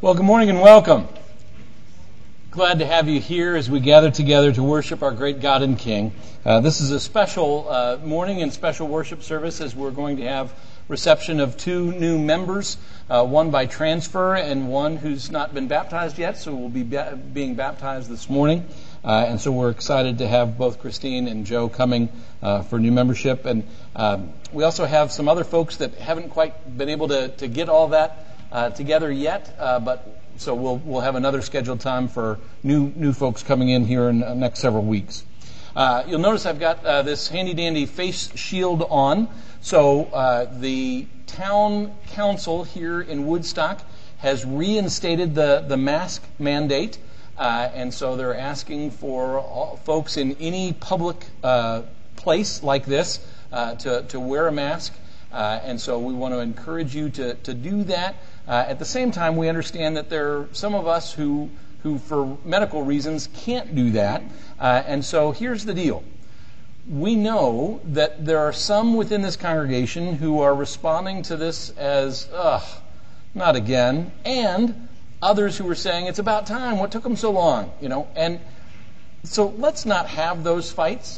Well, good morning and welcome. Glad to have you here as we gather together to worship our great God and King. This is a special morning and special worship service as we're going to have reception of two new members, one by transfer and one who's not been baptized yet, so will be being baptized this morning. And so we're excited to have both Christine and Joe coming for new membership. And we also have some other folks that haven't quite been able to get all that together yet, but so we'll have another scheduled time for new folks coming in here in the next several weeks. You'll notice I've got this handy-dandy face shield on. So the town council here in Woodstock has reinstated the mask mandate, and so they're asking for all folks in any public place like this to wear a mask, and so we want to encourage you to do that. At the same time, we understand that there are some of us who for medical reasons can't do that, and so here's the deal. We know that there are some within this congregation who are responding to this as, not again, and others who are saying, it's about time, what took them so long, and so let's not have those fights.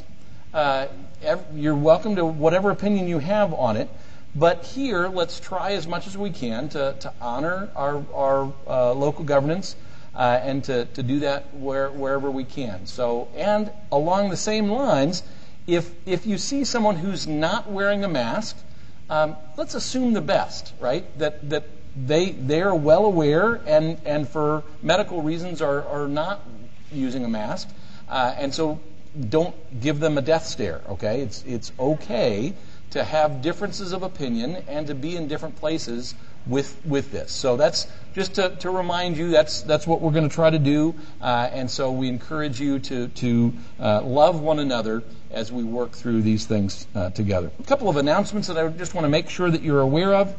You're welcome to whatever opinion you have on it. But here, let's try as much as we can to honor our local governance and to do that wherever we can. So, and along the same lines, if you see someone who's not wearing a mask, let's assume the best, right? That they are well aware and for medical reasons are not using a mask, and so don't give them a death stare. Okay, it's okay to have differences of opinion and to be in different places with this. So that's just to remind you that's what we're going to try to do, and so we encourage you to love one another as we work through these things together. A couple of announcements that I just want to make sure that you're aware of.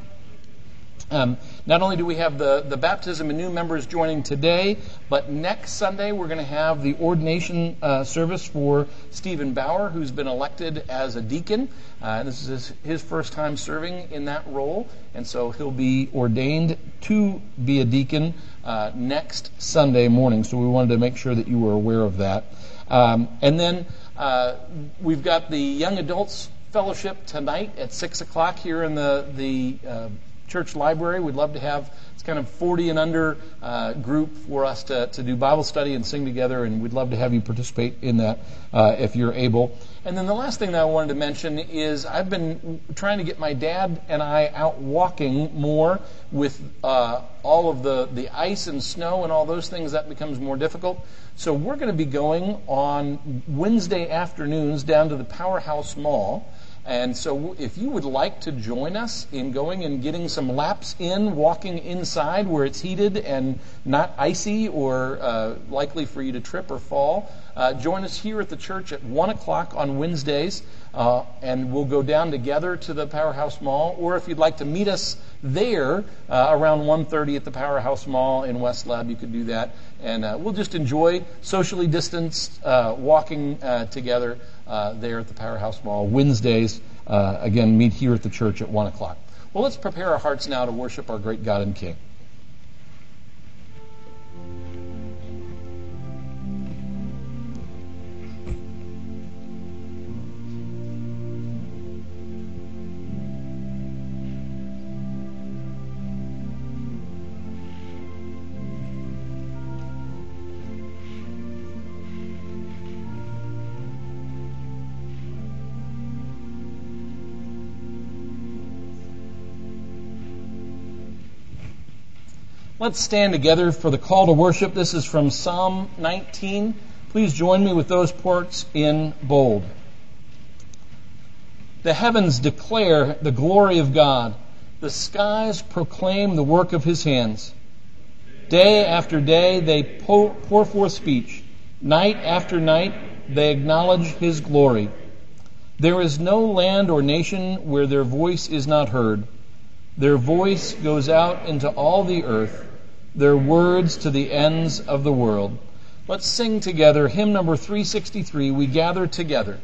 Not only do we have the baptism and new members joining today, but next Sunday we're going to have the ordination service for Stephen Bauer, who's been elected as a deacon. This is his first time serving in that role, and so he'll be ordained to be a deacon next Sunday morning. So we wanted to make sure that you were aware of that. And then we've got the Young Adults Fellowship tonight at 6 o'clock here in the church library. We'd love to have, it's kind of 40 and under group for us to do Bible study and sing together, and we'd love to have you participate in that if you're able. And then the last thing that I wanted to mention is I've been trying to get my dad and I out walking more with all of the ice and snow and all those things. That becomes more difficult. So we're going to be going on Wednesday afternoons down to the Powerhouse Mall. And so if you would like to join us in going and getting some laps in, walking inside where it's heated and not icy or likely for you to trip or fall, join us here at the church at 1 o'clock on Wednesdays, and we'll go down together to the Powerhouse Mall. Or if you'd like to meet us there around 1:30 at the Powerhouse Mall in West Lab, you could do that. And we'll just enjoy socially distanced walking together there at the Powerhouse Mall. Wednesdays, again, meet here at the church at 1 o'clock. Well, let's prepare our hearts now to worship our great God and King. Let's stand together for the call to worship. This is from Psalm 19. Please join me with those parts in bold. The heavens declare the glory of God. The skies proclaim the work of His hands. Day after day they pour forth speech. Night after night they acknowledge His glory. There is no land or nation where their voice is not heard. Their voice goes out into all the earth, their words to the ends of the world. Let's sing together hymn number 363, We Gather Together.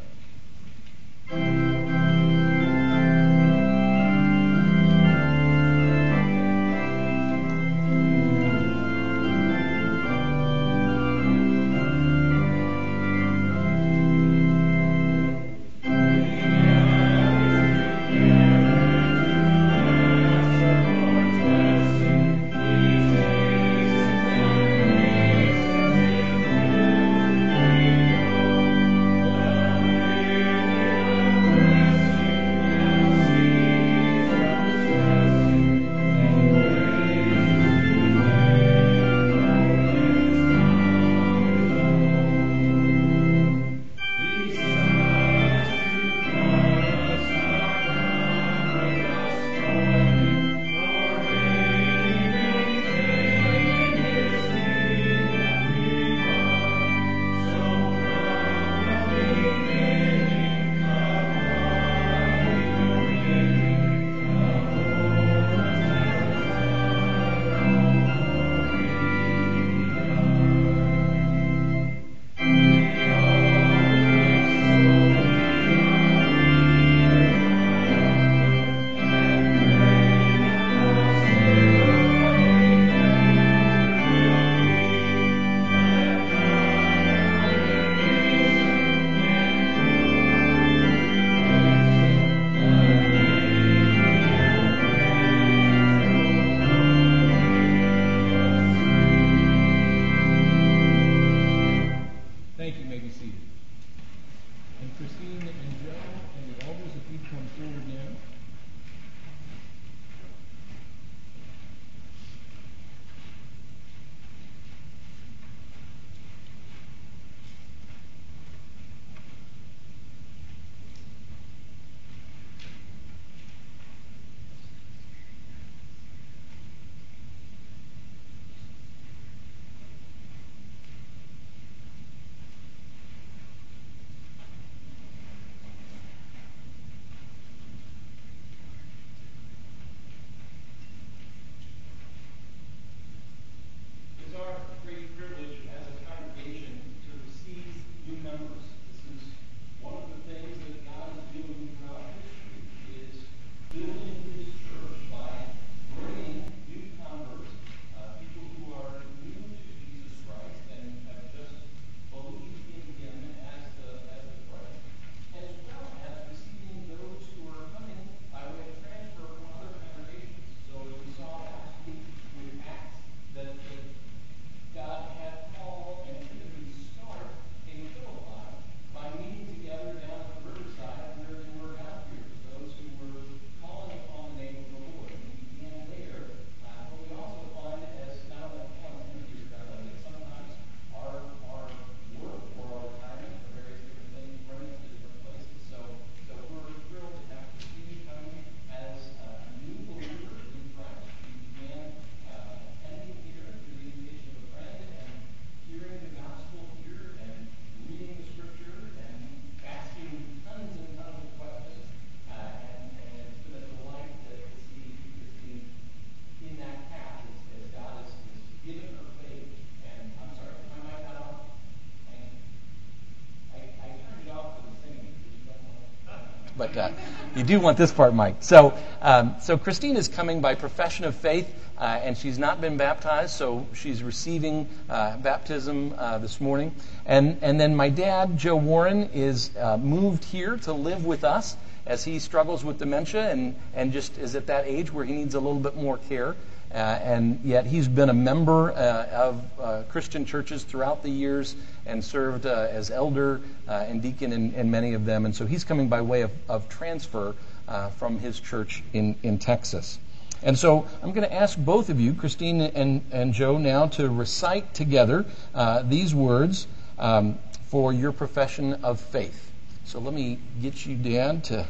but you do want this part mic'd. So Christine is coming by profession of faith, and she's not been baptized, so she's receiving baptism this morning. And then my dad, Joe Warren, is moved here to live with us as he struggles with dementia and just is at that age where he needs a little bit more care. And yet he's been a member of Christian churches throughout the years and served as elder and deacon in many of them. And so he's coming by way of transfer from his church in Texas. And so I'm going to ask both of you, Christine and Joe, now to recite together these words for your profession of faith. So let me get you, Dad, to...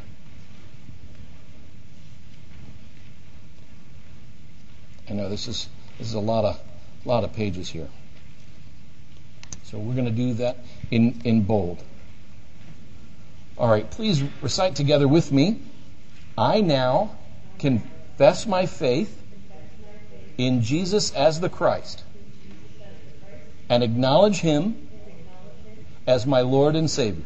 I know this is a lot of pages here. So we're going to do that in bold. All right, please recite together with me. I now confess my faith in Jesus as the Christ and acknowledge him as my Lord and Savior.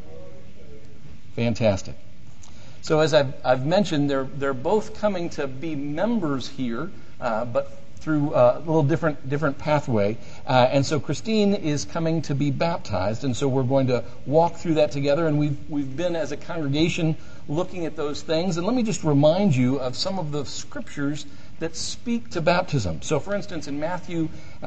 Fantastic. So as I've mentioned, they're both coming to be members here, but through a little different pathway. And so Christine is coming to be baptized, and so we're going to walk through that together. And we've been as a congregation looking at those things. And let me just remind you of some of the scriptures that speak to baptism. So for instance, in Matthew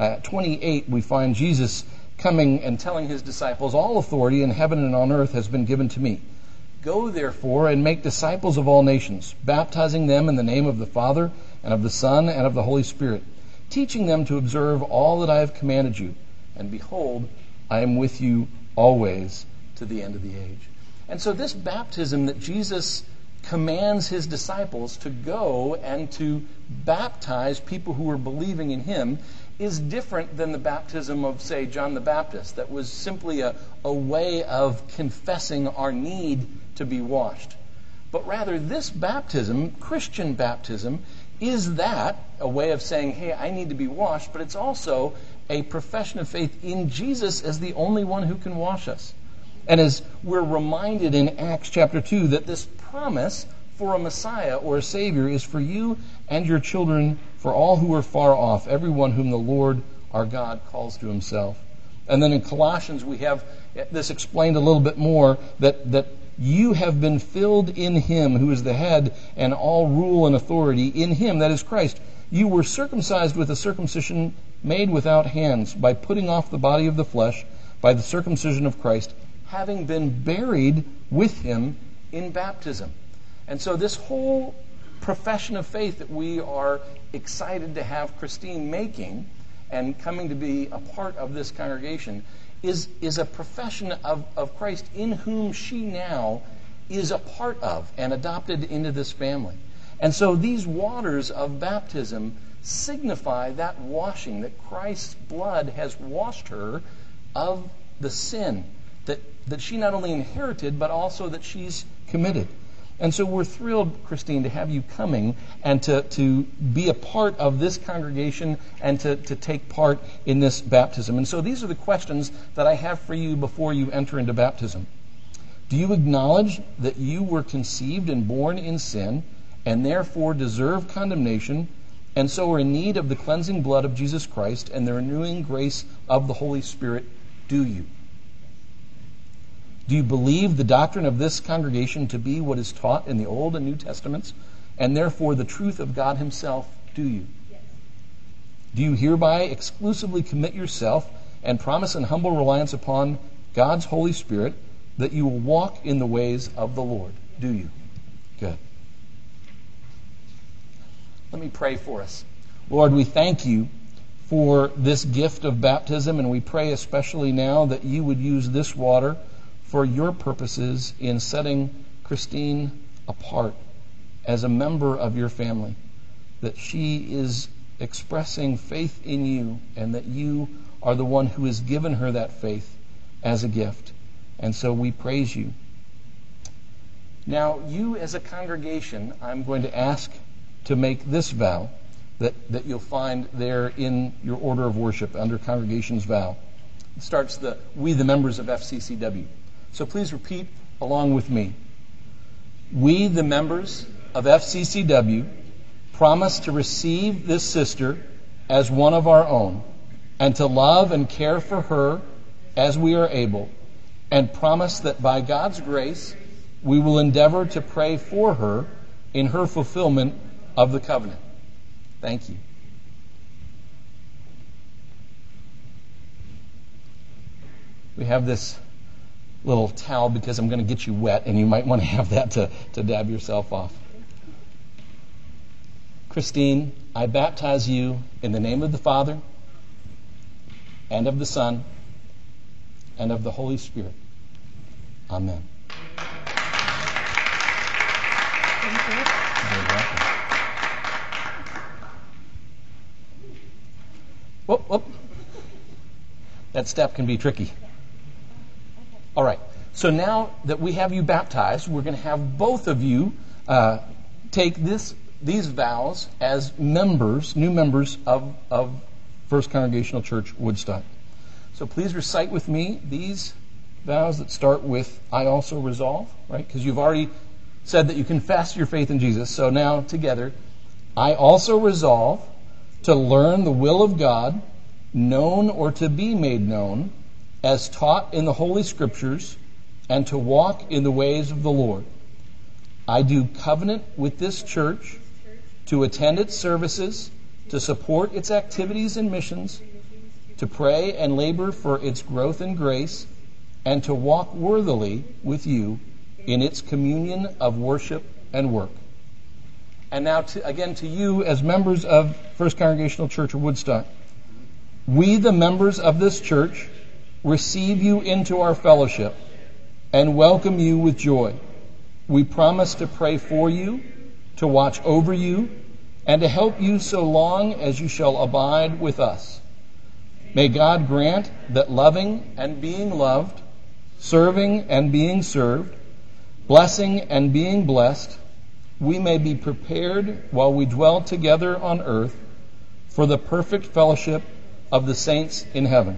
28, we find Jesus coming and telling his disciples, "All authority in heaven and on earth has been given to me. Go, therefore, and make disciples of all nations, baptizing them in the name of the Father, and of the Son, and of the Holy Spirit, teaching them to observe all that I have commanded you. And behold, I am with you always to the end of the age." And so this baptism that Jesus commands his disciples to go and to baptize people who are believing in him is different than the baptism of, say, John the Baptist, that was simply a way of confessing our need to be washed. But rather, this baptism, Christian baptism, is that a way of saying, hey, I need to be washed, but it's also a profession of faith in Jesus as the only one who can wash us. And as we're reminded in Acts chapter 2 that this promise for a Messiah or a Savior is for you and your children, for all who are far off, everyone whom the Lord our God calls to himself. And then in Colossians we have this explained a little bit more, that you have been filled in him who is the head and all rule and authority in him, that is Christ. You were circumcised with a circumcision made without hands, by putting off the body of the flesh by the circumcision of Christ, having been buried with him in baptism. And so this whole profession of faith that we are excited to have Christine making and coming to be a part of this congregation is a profession of Christ in whom she now is a part of and adopted into this family. And so these waters of baptism signify that washing, that Christ's blood has washed her of the sin that she not only inherited, but also that she's committed. And so we're thrilled, Christine, to have you coming and to be a part of this congregation and to take part in this baptism. And so these are the questions that I have for you before you enter into baptism. Do you acknowledge that you were conceived and born in sin and therefore deserve condemnation, and so are in need of the cleansing blood of Jesus Christ and the renewing grace of the Holy Spirit? Do you? Do you believe the doctrine of this congregation to be what is taught in the Old and New Testaments, and therefore the truth of God himself? Do you? Yes. Do you hereby exclusively commit yourself and promise in humble reliance upon God's Holy Spirit that you will walk in the ways of the Lord? Do you? Good. Let me pray for us. Lord, we thank you for this gift of baptism, and we pray especially now that you would use this water for your purposes in setting Christine apart as a member of your family, that she is expressing faith in you and that you are the one who has given her that faith as a gift. And so we praise you. Now, you as a congregation, I'm going to ask to make this vow that you'll find there in your order of worship under Congregation's Vow. It starts we the members of FCCW. So please repeat along with me. We, the members of FCCW, promise to receive this sister as one of our own and to love and care for her as we are able, and promise that by God's grace we will endeavor to pray for her in her fulfillment of the covenant. Thank you. We have this little towel because I'm going to get you wet, and you might want to have that to dab yourself off. Christine, I baptize you in the name of the Father, and of the Son, and of the Holy Spirit. Amen. Whoop, whoop. That step can be tricky. All right. So now that we have you baptized, we're going to have both of you take these vows as members, new members of First Congregational Church Woodstock. So please recite with me these vows that start with I also resolve, right? Because you've already said that you confess your faith in Jesus. So now together, I also resolve to learn the will of God, known or to be made known, as taught in the Holy Scriptures, and to walk in the ways of the Lord. I do covenant with this church to attend its services, to support its activities and missions, to pray and labor for its growth and grace, and to walk worthily with you in its communion of worship and work. And now, again, to you as members of First Congregational Church of Woodstock. We, the members of this church, receive you into our fellowship and welcome you with joy. We promise to pray for you, to watch over you, and to help you so long as you shall abide with us. May God grant that loving and being loved, serving and being served, blessing and being blessed, we may be prepared while we dwell together on earth for the perfect fellowship of the saints in heaven.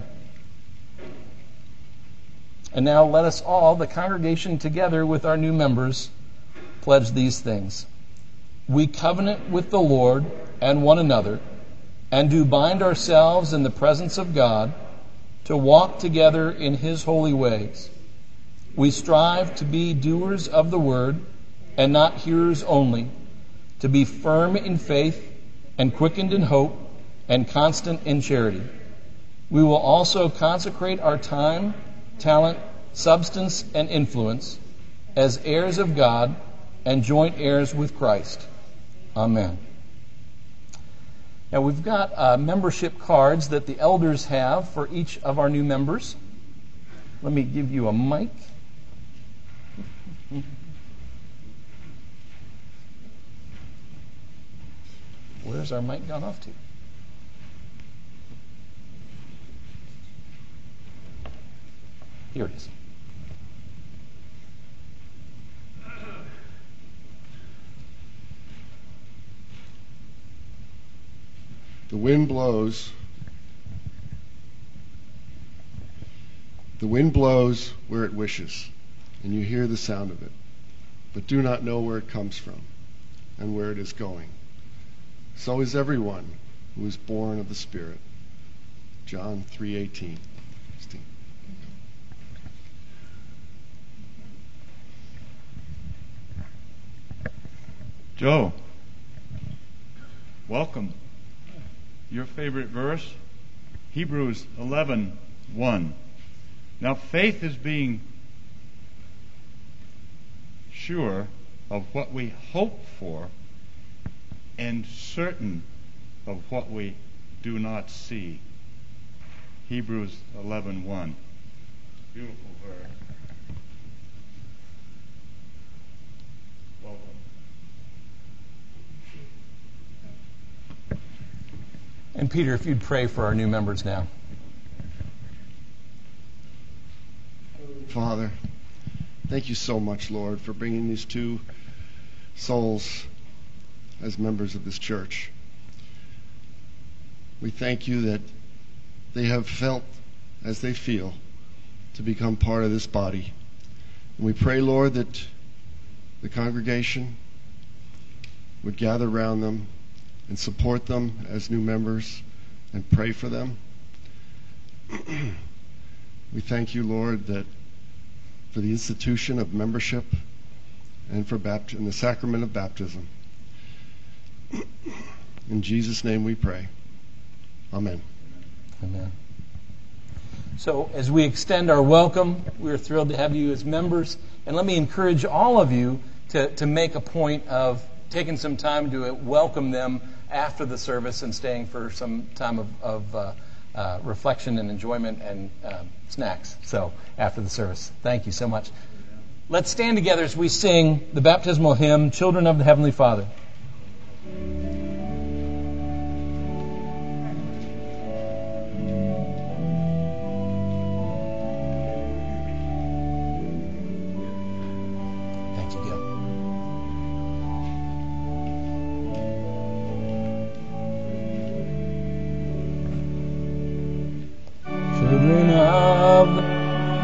And now let us all, the congregation together with our new members, pledge these things. We covenant with the Lord and one another, and do bind ourselves in the presence of God to walk together in His holy ways. We strive to be doers of the word and not hearers only, to be firm in faith and quickened in hope and constant in charity. We will also consecrate our time, talent, substance, and influence as heirs of God and joint heirs with Christ. Amen. Now we've got membership cards that the elders have for each of our new members. Let me give you a mic. Where's our mic gone off to? Here it is. The wind blows. The wind blows where it wishes, and you hear the sound of it, but do not know where it comes from and where it is going. So is everyone who is born of the Spirit. John 3:18. Joe, welcome. Your favorite verse, Hebrews 11:1. Now faith is being sure of what we hope for and certain of what we do not see. Hebrews 11:1. Beautiful verse. Welcome. And Peter, if you'd pray for our new members now. Father, thank you so much, Lord, for bringing these two souls as members of this church. We thank you that they have felt as they feel to become part of this body. And we pray, Lord, that the congregation would gather around them and support them as new members and pray for them. We thank you, Lord, that for the institution of membership and for and the sacrament of baptism. In Jesus' name we pray. Amen. Amen. So as we extend our welcome, we're thrilled to have you as members. And let me encourage all of you to make a point of taking some time to welcome them after the service and staying for some time of reflection and enjoyment and snacks. So after the service. Thank you so much. Let's stand together as we sing the baptismal hymn, Children of the Heavenly Father. Thank you, Gil. Children of the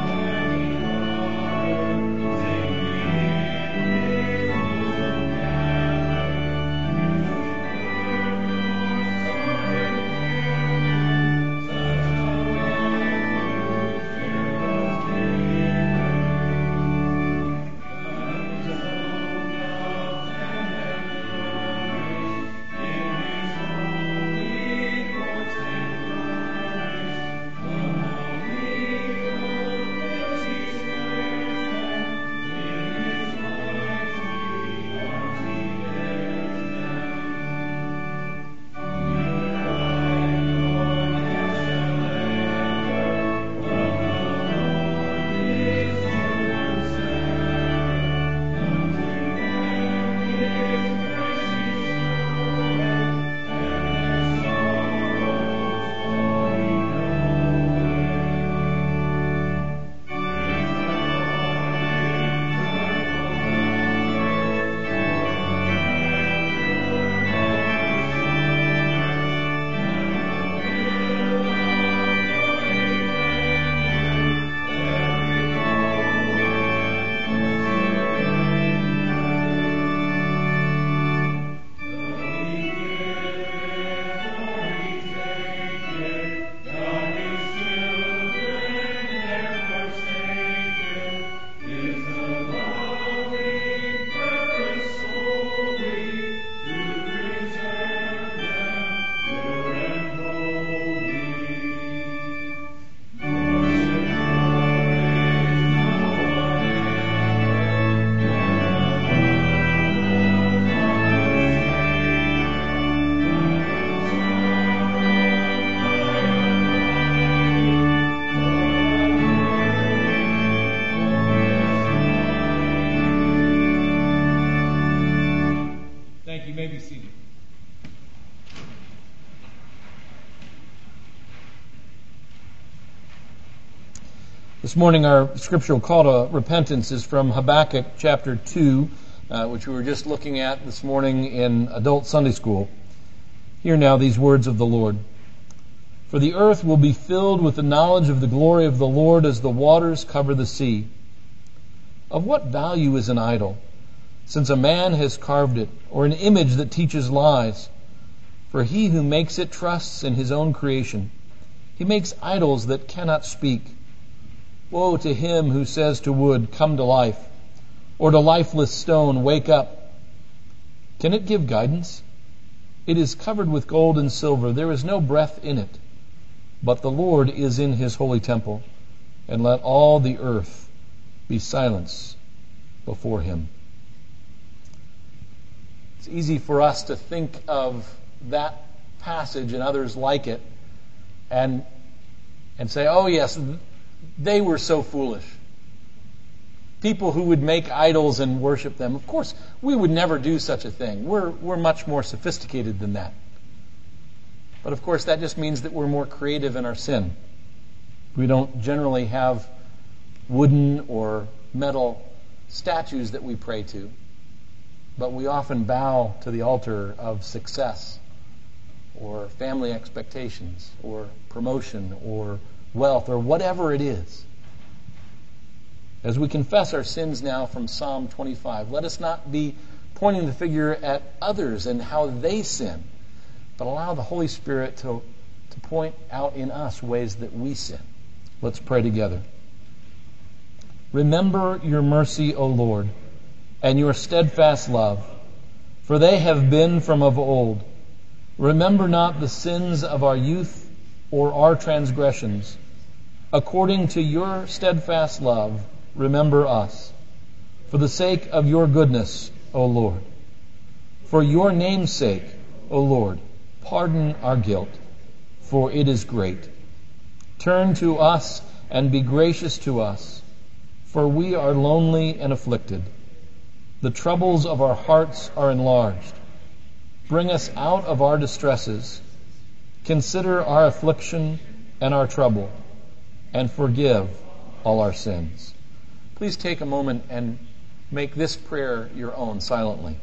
This morning our scriptural call to repentance is from Habakkuk chapter 2, which we were just looking at this morning in adult Sunday school. Hear now these words of the Lord. For the earth will be filled with the knowledge of the glory of the Lord as the waters cover the sea. Of what value is an idol, since a man has carved it, or an image that teaches lies? For he who makes it trusts in his own creation. He makes idols that cannot speak. Woe to him who says to wood, come to life, or to lifeless stone, wake up. Can it give guidance? It is covered with gold and silver. There is no breath in it. But the Lord is in his holy temple, and let all the earth be silence before him. It's easy for us to think of that passage and others like it and say, oh yes, they were so foolish. People who would make idols and worship them. Of course, we would never do such a thing. We're much more sophisticated than that. But of course, that just means that we're more creative in our sin. We don't generally have wooden or metal statues that we pray to, but we often bow to the altar of success or family expectations or promotion or wealth or whatever it is. As we confess our sins now from Psalm 25, let us not be pointing the finger at others and how they sin, but allow the Holy Spirit to point out in us ways that we sin. Let's pray together. Remember your mercy, O Lord, and your steadfast love, for they have been from of old. Remember not the sins of our youth or our transgressions. According to your steadfast love, remember us. For the sake of your goodness, O Lord. For your name's sake, O Lord, pardon our guilt, for it is great. Turn to us and be gracious to us, for we are lonely and afflicted. The troubles of our hearts are enlarged. Bring us out of our distresses. Consider our affliction and our trouble, and forgive all our sins. Please take a moment and make this prayer your own silently.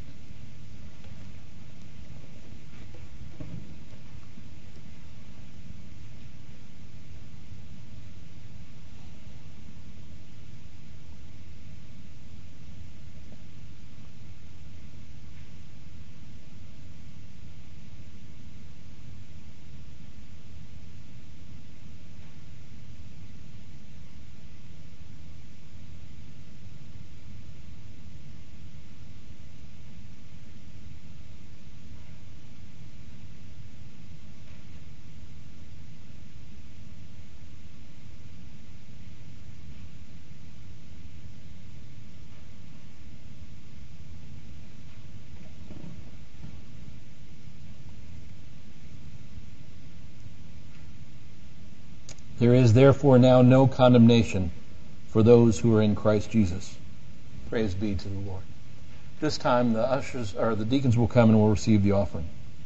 There is therefore now no condemnation for those who are in Christ Jesus. Praise be to the Lord. This time the deacons will come and will receive the offering.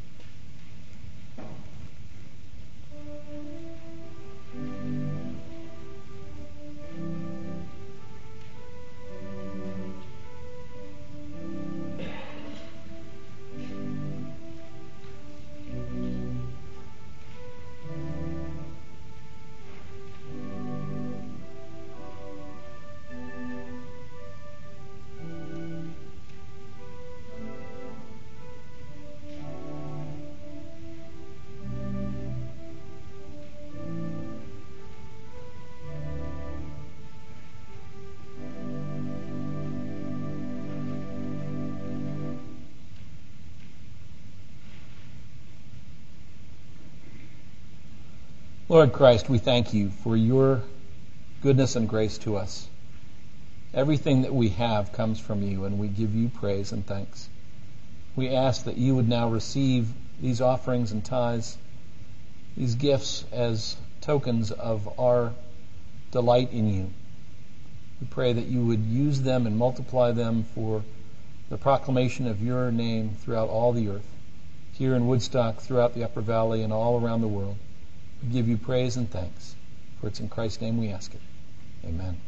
Lord Christ, we thank you for your goodness and grace to us. Everything that we have comes from you, and we give you praise and thanks. We ask that you would now receive these offerings and tithes, these gifts as tokens of our delight in you. We pray that you would use them and multiply them for the proclamation of your name throughout all the earth, here in Woodstock, throughout the Upper Valley, and all around the world. We give you praise and thanks, for it's in Christ's name we ask it. Amen.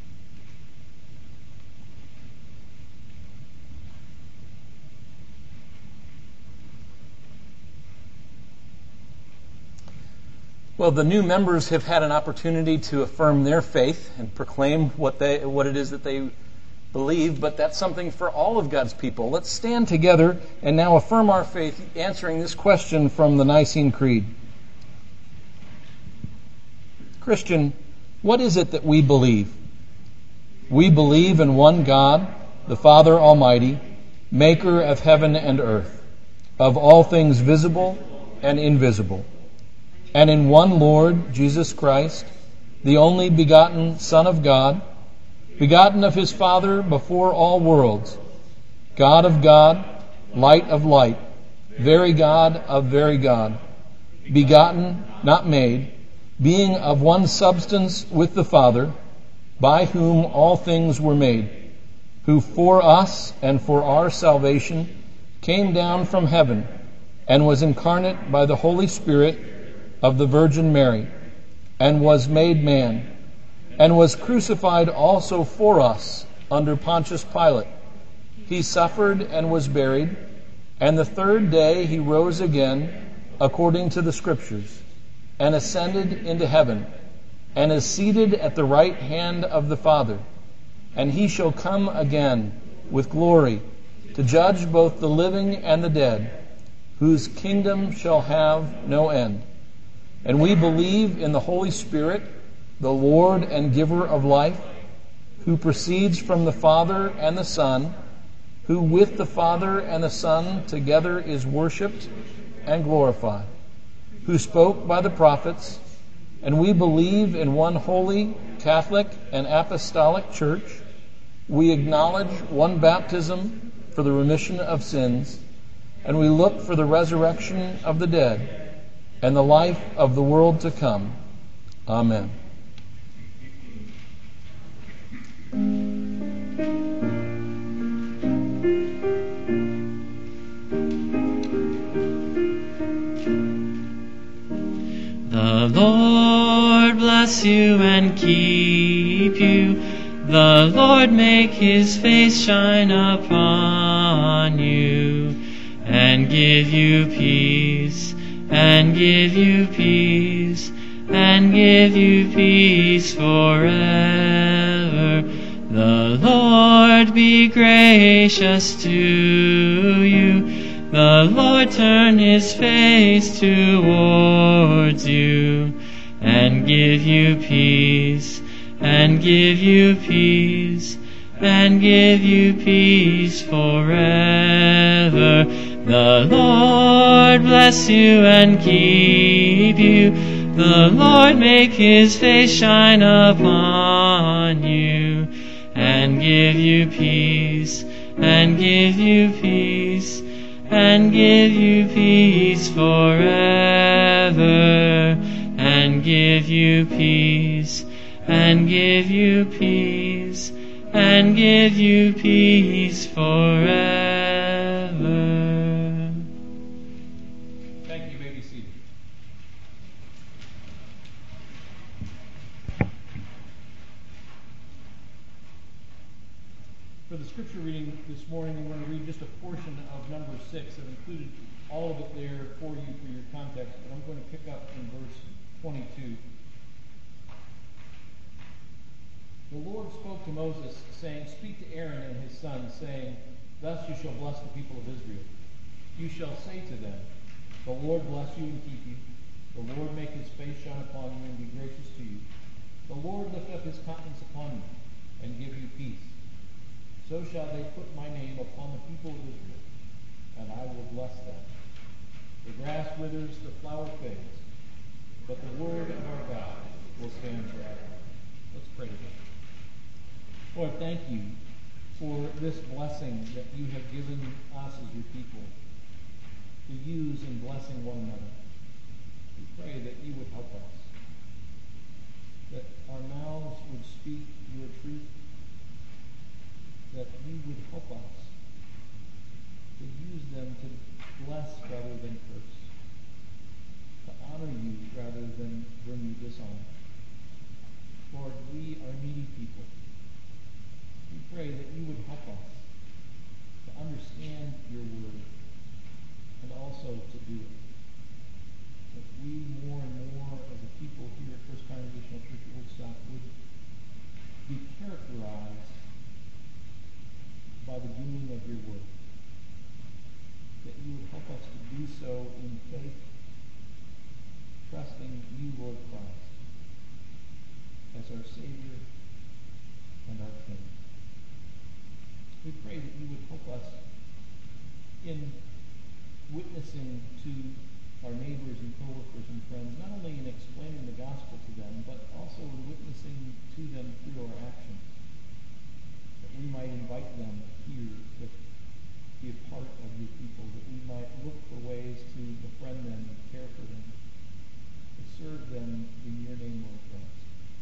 Well, the new members have had an opportunity to affirm their faith and proclaim what it is that they believe, but that's something for all of God's people. Let's stand together and now affirm our faith, answering this question from the Nicene Creed. Christian, what is it that we believe? We believe in one God, the Father Almighty, maker of heaven and earth, of all things visible and invisible, and in one Lord, Jesus Christ, the only begotten Son of God, begotten of his Father before all worlds, God of God, light of light, very God of very God, begotten, not made, being of one substance with the Father, by whom all things were made, who for us and for our salvation came down from heaven and was incarnate by the Holy Spirit of the Virgin Mary, and was made man, and was crucified also for us under Pontius Pilate. He suffered and was buried, and the third day he rose again according to the Scriptures, and ascended into heaven, and is seated at the right hand of the Father. And he shall come again with glory to judge both the living and the dead, whose kingdom shall have no end. And we believe in the Holy Spirit, the Lord and giver of life, who proceeds from the Father and the Son, who with the Father and the Son together is worshipped and glorified, who spoke by the prophets. And we believe in one holy, Catholic, and apostolic church. We acknowledge one baptism for the remission of sins, and we look for the resurrection of the dead and the life of the world to come. Amen. The Lord bless you and keep you. The Lord make his face shine upon you and give you peace, and give you peace, and give you peace forever. The Lord be gracious to you. The Lord turn his face towards you and give you peace, and give you peace, and give you peace forever. The Lord bless you and keep you. The Lord make his face shine upon you and give you peace, and give you peace, and give you peace forever, and give you peace, and give you peace, and give you peace forever. Thank you. You may be seated. For the scripture reading this morning, I'm going to read just a portion of number 6. I've included all of it there for you for your context, but I'm going to pick up in verse 22. The Lord spoke to Moses, saying, "Speak to Aaron and his sons, saying, Thus you shall bless the people of Israel. You shall say to them, The Lord bless you and keep you. The Lord make his face shine upon you and be gracious to you. The Lord lift up his countenance upon you and give you peace. So shall they put my name upon the people of Israel, and I will bless them. The grass withers, the flower fades, but the word of our God will stand forever." Let's pray together. Lord, thank you for this blessing that you have given us as your people to use in blessing one another. We pray that you would help us, that our mouths would speak your truth, that you would help us to use them to bless rather than curse, to honor you rather than bring you dishonor. Lord, we are needy people. We pray that you would help us to understand your word and also to do it. That we more and more as a people here at First Congregational Church of Woodstock would be characterized by the doing of your word. That you would help us to do so in faith, trusting you, Lord Christ, as our Savior and our King. We pray that you would help us in witnessing to our neighbors and coworkers and friends, not only in explaining the gospel to them, but also in witnessing to them through our actions. That we might invite them here to be a part of your people, that we might look for ways to befriend them and care for them, to serve them in your name, Lord Christ.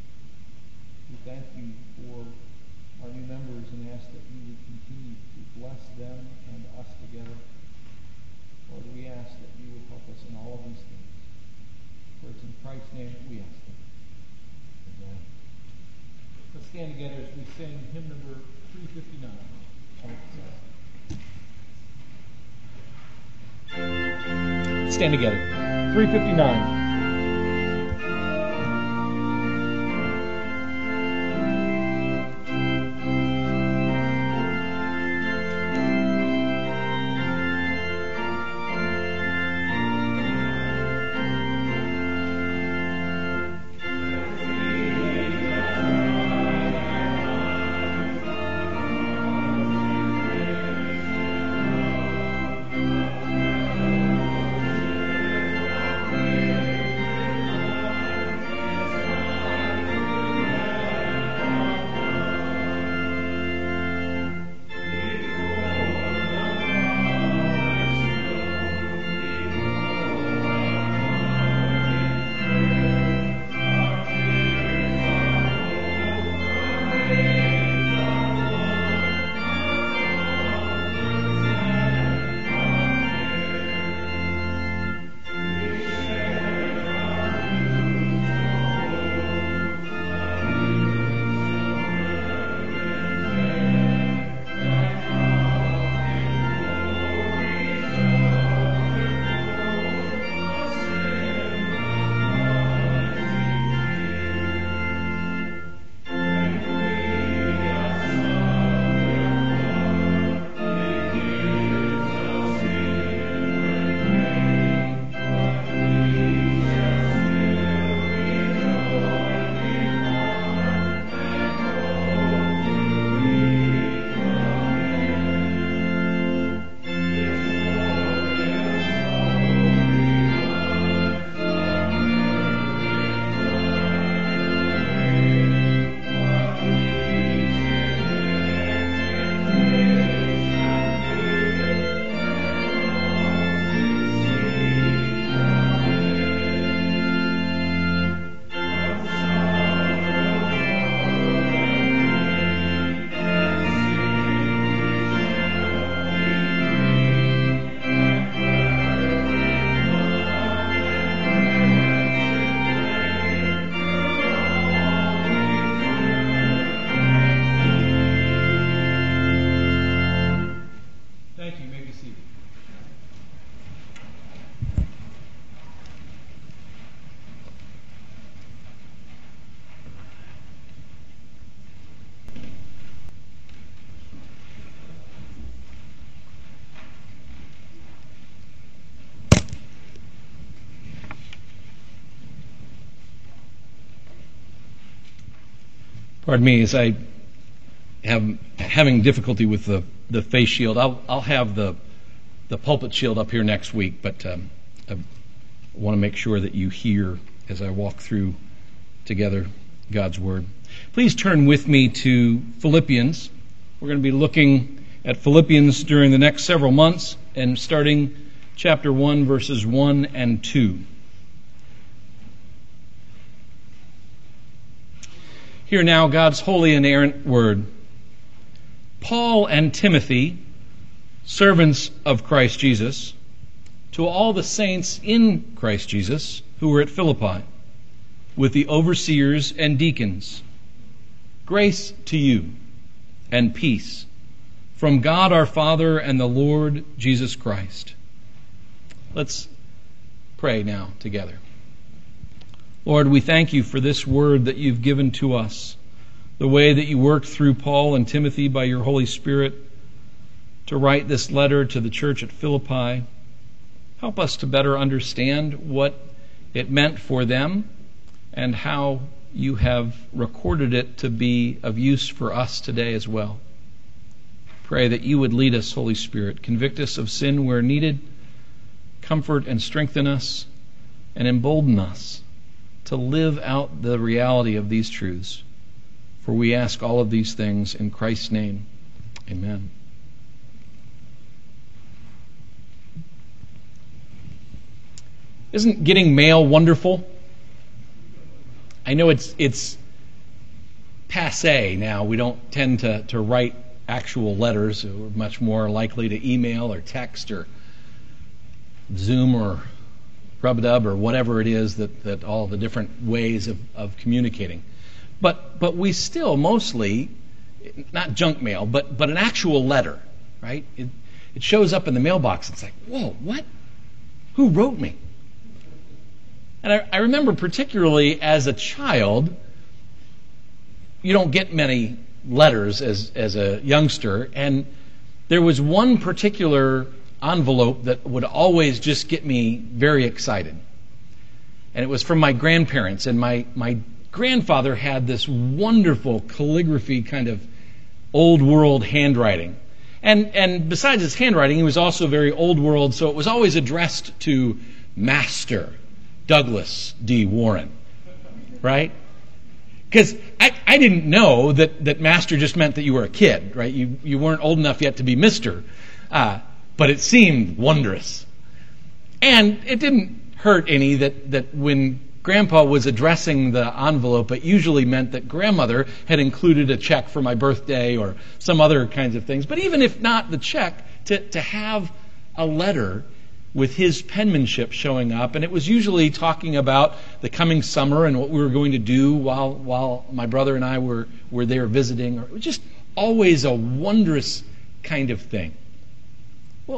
We thank you for our new members and ask that you would continue to bless them and us together. Lord, we ask that you would help us in all of these things. For it's in Christ's name that we ask them. Amen. Let's stand together as we sing hymn number 359. Stand together. 359. seated. Pardon me, as I am having difficulty with the face shield. I'll have the pulpit shield up here next week, but I want to make sure that you hear as I walk through together God's Word. Please turn with me to Philippians. We're going to be looking at Philippians during the next several months, and starting chapter 1, verses 1 and 2. Hear now God's holy and inerrant word. Paul and Timothy, servants of Christ Jesus, to all the saints in Christ Jesus who were at Philippi, with the overseers and deacons, grace to you and peace from God our Father and the Lord Jesus Christ. Let's pray now together. Lord, we thank you for this word that you've given to us, the way that you worked through Paul and Timothy by your Holy Spirit to write this letter to the church at Philippi. Help us to better understand what it meant for them and how you have recorded it to be of use for us today as well. Pray that you would lead us, Holy Spirit. Convict us of sin where needed, comfort and strengthen us, and embolden us to live out the reality of these truths. For we ask all of these things in Christ's name. Amen. Isn't getting mail wonderful? I know it's passé now. We don't tend to write actual letters. We're much more likely to email or text or Zoom or Rub-a-dub or whatever it is that all the different ways of communicating. But we still mostly, not junk mail, but an actual letter, right? It shows up in the mailbox. It's like, whoa, what? Who wrote me? And I remember particularly as a child, you don't get many letters as a youngster, and there was one particular envelope that would always just get me very excited. And it was from my grandparents, and my grandfather had this wonderful calligraphy kind of old world handwriting. And besides his handwriting, he was also very old world, so it was always addressed to Master Douglas D. Warren, right? Because I didn't know that Master just meant that you were a kid, right? You weren't old enough yet to be Mr., but it seemed wondrous. And it didn't hurt any that when Grandpa was addressing the envelope, it usually meant that grandmother had included a check for my birthday or some other kinds of things. But even if not the check, to have a letter with his penmanship showing up, and it was usually talking about the coming summer and what we were going to do while my brother and I were there visiting. It was just always a wondrous kind of thing. Well,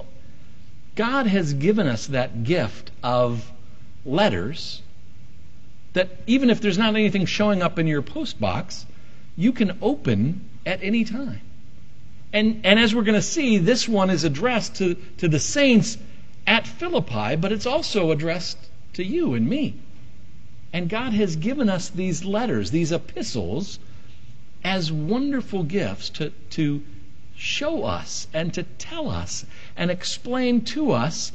God has given us that gift of letters that even if there's not anything showing up in your post box, you can open at any time. And as we're going to see, this one is addressed to the saints at Philippi, but it's also addressed to you and me. And God has given us these letters, these epistles, as wonderful gifts to show us and to tell us and explain to us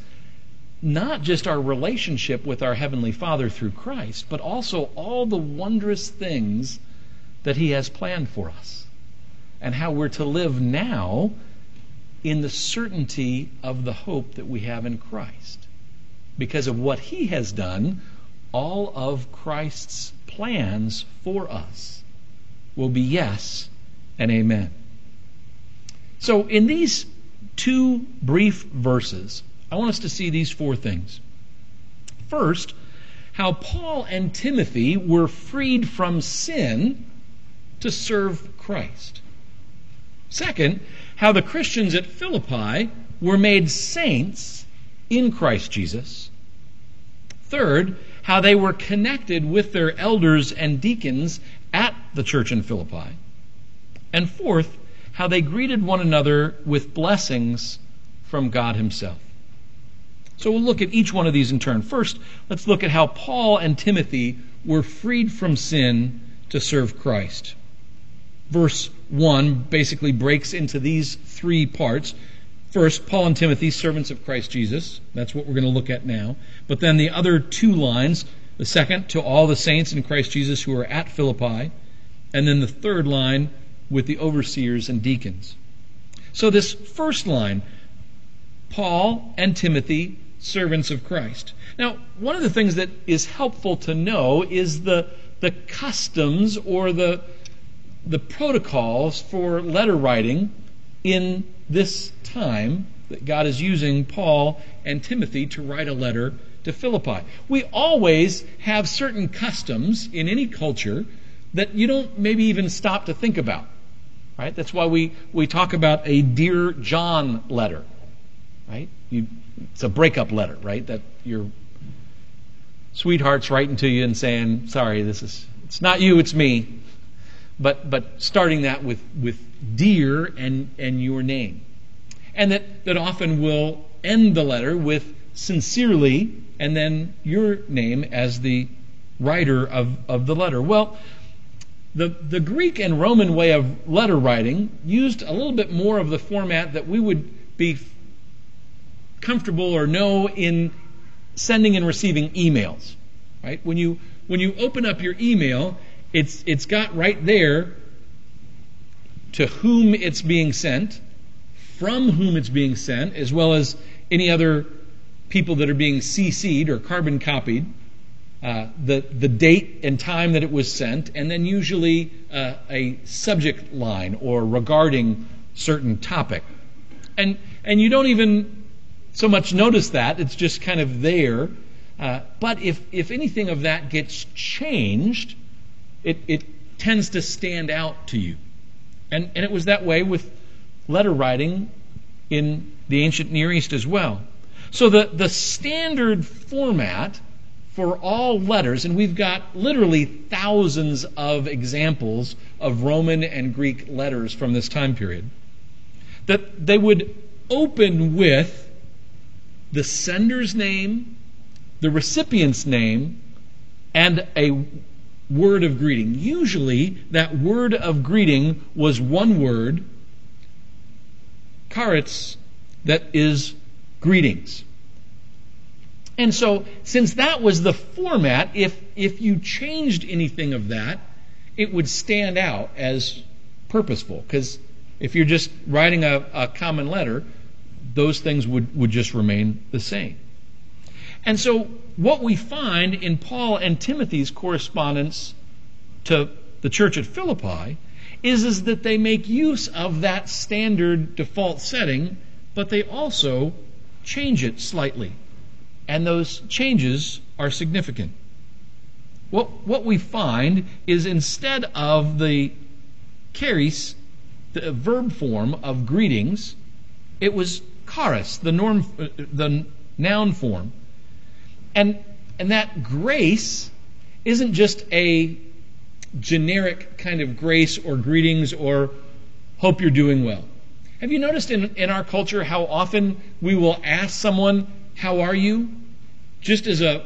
not just our relationship with our Heavenly Father through Christ, but also all the wondrous things that He has planned for us and how we're to live now in the certainty of the hope that we have in Christ. Because of what He has done, all of Christ's plans for us will be yes and amen. So in these two brief verses, I want us to see these four things. First, how Paul and Timothy were freed from sin to serve Christ. Second, how the Christians at Philippi were made saints in Christ Jesus. Third, how they were connected with their elders and deacons at the church in Philippi. And fourth, how they greeted one another with blessings from God himself. So we'll look at each one of these in turn. First, let's look at how Paul and Timothy were freed from sin to serve Christ. Verse 1 basically breaks into these three parts. First, Paul and Timothy, servants of Christ Jesus. That's what we're going to look at now. But then the other two lines, the second, to all the saints in Christ Jesus who are at Philippi. And then the third line, with the overseers and deacons. So this first line, Paul and Timothy, servants of Christ. Now, one of the things that is helpful to know is the customs or the protocols for letter writing in this time that God is using Paul and Timothy to write a letter to Philippi. We always have certain customs in any culture that you don't maybe even stop to think about. Right? That's why we talk about a Dear John letter. Right? It's a breakup letter, right? That your sweetheart's writing to you and saying, sorry, it's not you, it's me. But starting that with dear and your name. And that often will end the letter with sincerely and then your name as the writer of the letter. Well, the Greek and Roman way of letter writing used a little bit more of the format that we would be comfortable or know in sending and receiving emails. Right? When you open up your email, it's got right there to whom it's being sent, from whom it's being sent, as well as any other people that are being CC'd or carbon copied. The date and time that it was sent, and then usually a subject line or regarding certain topic. And you don't even so much notice that, it's just kind of there. But if anything of that gets changed, it tends to stand out to you. And it was that way with letter writing in the ancient Near East as well. So the standard format for all letters, and we've got literally thousands of examples of Roman and Greek letters from this time period, that they would open with the sender's name, the recipient's name, and a word of greeting. Usually, that word of greeting was one word, charis, that is greetings. And so, since that was the format, if you changed anything of that, it would stand out as purposeful. Because if you're just writing a common letter, those things would just remain the same. And so, what we find in Paul and Timothy's correspondence to the church at Philippi is that they make use of that standard default setting, but they also change it slightly. And those changes are significant. What we find is instead of the charis, the verb form of greetings, it was charis, the noun form. And that grace isn't just a generic kind of grace or greetings or hope you're doing well. Have you noticed in our culture how often we will ask someone, how are you? Just as a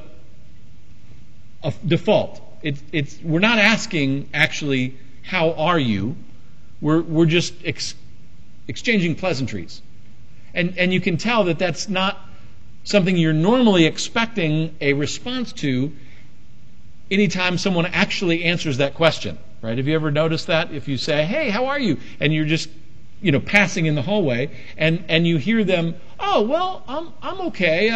default. We're not asking actually, how are you? We're just exchanging pleasantries. And you can tell that that's not something you're normally expecting a response to anytime someone actually answers that question. Right? Have you ever noticed that? If you say, hey, how are you? And you're just passing in the hallway, and you hear them, oh, well, I'm okay.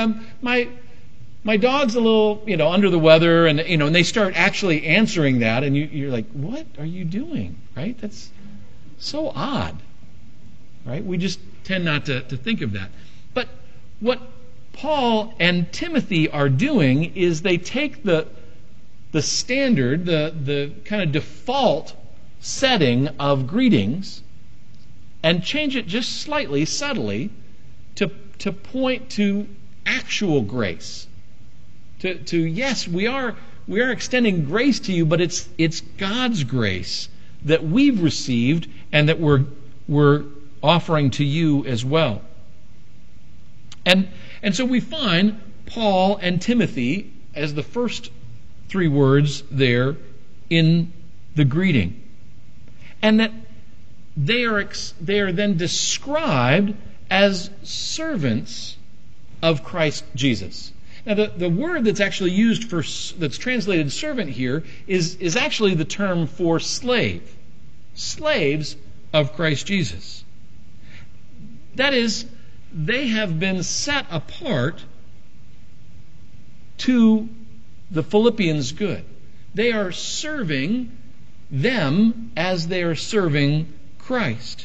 My dog's a little, under the weather, and and they start actually answering that, and you're like, what are you doing? Right? That's so odd. Right? We just tend not to think of that. But what Paul and Timothy are doing is they take the standard, the kind of default setting of greetings, and change it just slightly, subtly, to point to actual grace. To yes, we are extending grace to you, but it's God's grace that we've received and that we're offering to you as well. And so we find Paul and Timothy as the first three words there in the greeting. And that they are then described as servants of Christ Jesus. Now, the word that's actually used that's translated servant here is actually the term for slave. Slaves of Christ Jesus. That is, they have been set apart to the Philippians' good. They are serving them as they are serving Christ.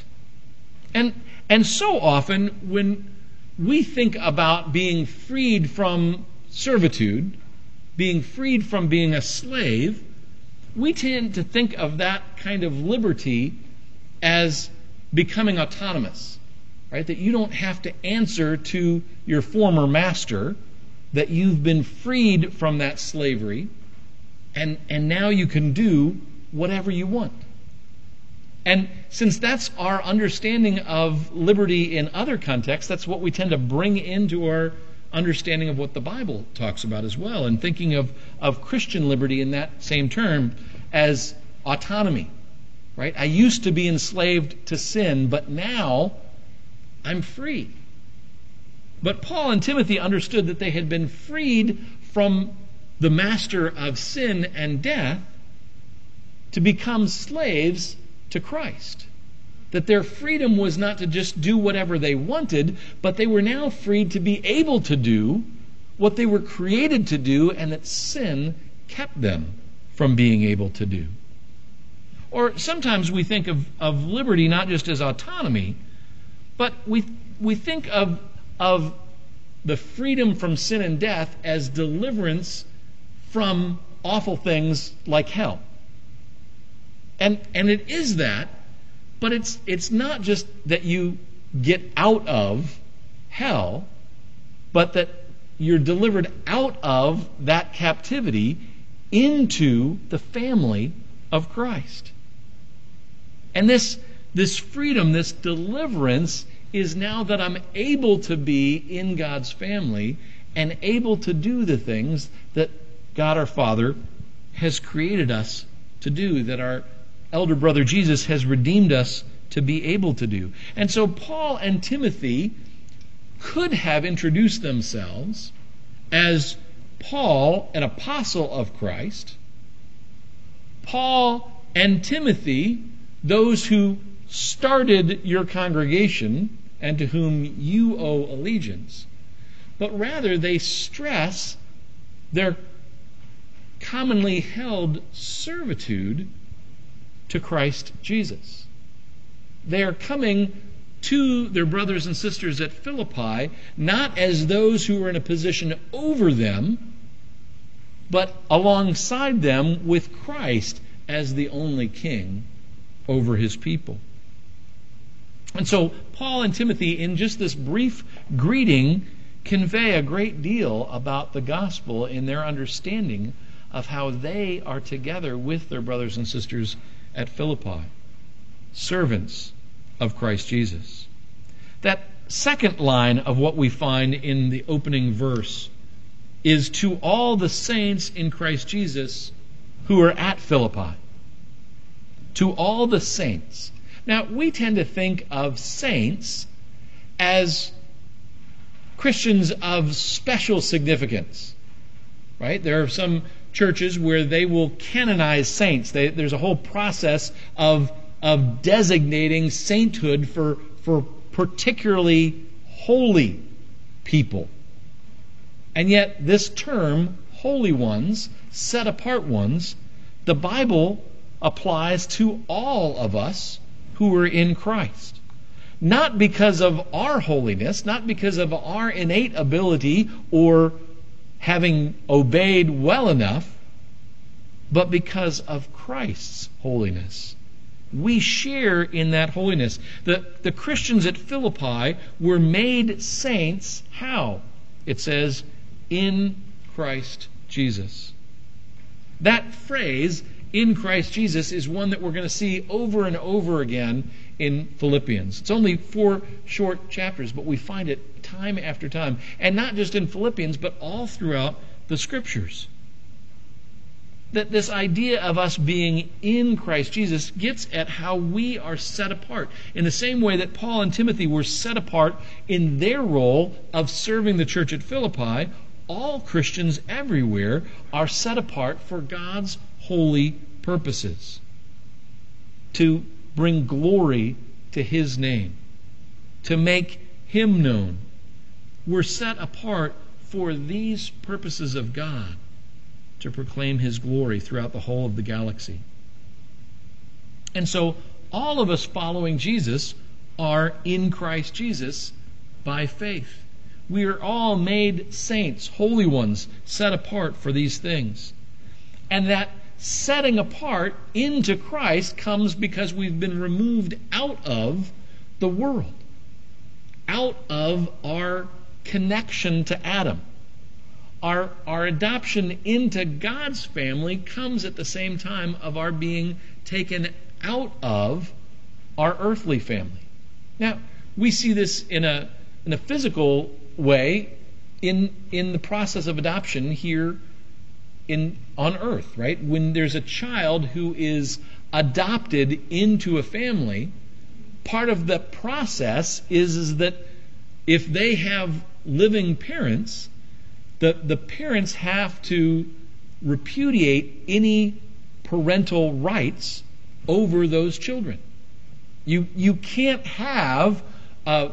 And so often when we think about being freed from servitude, being freed from being a slave, we tend to think of that kind of liberty as becoming autonomous, right? That you don't have to answer to your former master, that you've been freed from that slavery, and now you can do whatever you want. And since that's our understanding of liberty in other contexts, that's what we tend to bring into our understanding of what the Bible talks about as well, and thinking of Christian liberty in that same term as autonomy. Right? I used to be enslaved to sin, but now I'm free. But Paul and Timothy understood that they had been freed from the master of sin and death to become slaves to Christ. That their freedom was not to just do whatever they wanted, but they were now freed to be able to do what they were created to do, and that sin kept them from being able to do. Or sometimes we think of liberty not just as autonomy, but we think of the freedom from sin and death as deliverance from awful things like hell. And it is that, but it's not just that you get out of hell, but that you're delivered out of that captivity into the family of Christ. And this freedom, this deliverance, is now that I'm able to be in God's family and able to do the things that God our Father has created us to do, that our elder brother Jesus has redeemed us to be able to do. And so Paul and Timothy could have introduced themselves as Paul, an apostle of Christ, Paul and Timothy, those who started your congregation and to whom you owe allegiance, but rather they stress their commonly held servitude to Christ Jesus. They are coming to their brothers and sisters at Philippi not as those who are in a position over them, but alongside them with Christ as the only king over his people. And so Paul and Timothy, in just this brief greeting, convey a great deal about the gospel in their understanding of how they are together with their brothers and sisters at Philippi, servants of Christ Jesus. That second line of what we find in the opening verse is to all the saints in Christ Jesus who are at Philippi. To all the saints. Now, we tend to think of saints as Christians of special significance, right? There are some churches where they will canonize saints. There's a whole process of designating sainthood for particularly holy people. And yet, this term, holy ones, set apart ones, the Bible applies to all of us who are in Christ. Not because of our holiness, not because of our innate ability or having obeyed well enough, but because of Christ's holiness We share in that holiness. The Christians at Philippi were made saints. How? It says, in Christ Jesus. That phrase, in Christ Jesus, is one that we're going to see over and over again in Philippians. It's only 4 short chapters, but we find it time after time. And not just in Philippians, but all throughout the Scriptures. That this idea of us being in Christ Jesus gets at how we are set apart. In the same way that Paul and Timothy were set apart in their role of serving the church at Philippi, all Christians everywhere are set apart for God's holy purposes. To bring glory to His name. To make Him known. We're set apart for these purposes of God. To proclaim His glory throughout the whole of the galaxy. And so, all of us following Jesus are in Christ Jesus by faith. We are all made saints, holy ones, set apart for these things. And that setting apart into Christ comes because we've been removed out of the world. Out of our connection to Adam. Our adoption into God's family comes at the same time of our being taken out of our earthly family. Now, we see this in a physical way in the process of adoption here on earth, right? When there's a child who is adopted into a family, part of the process is that if they have living parents, the parents have to repudiate any parental rights over those children. You can't have a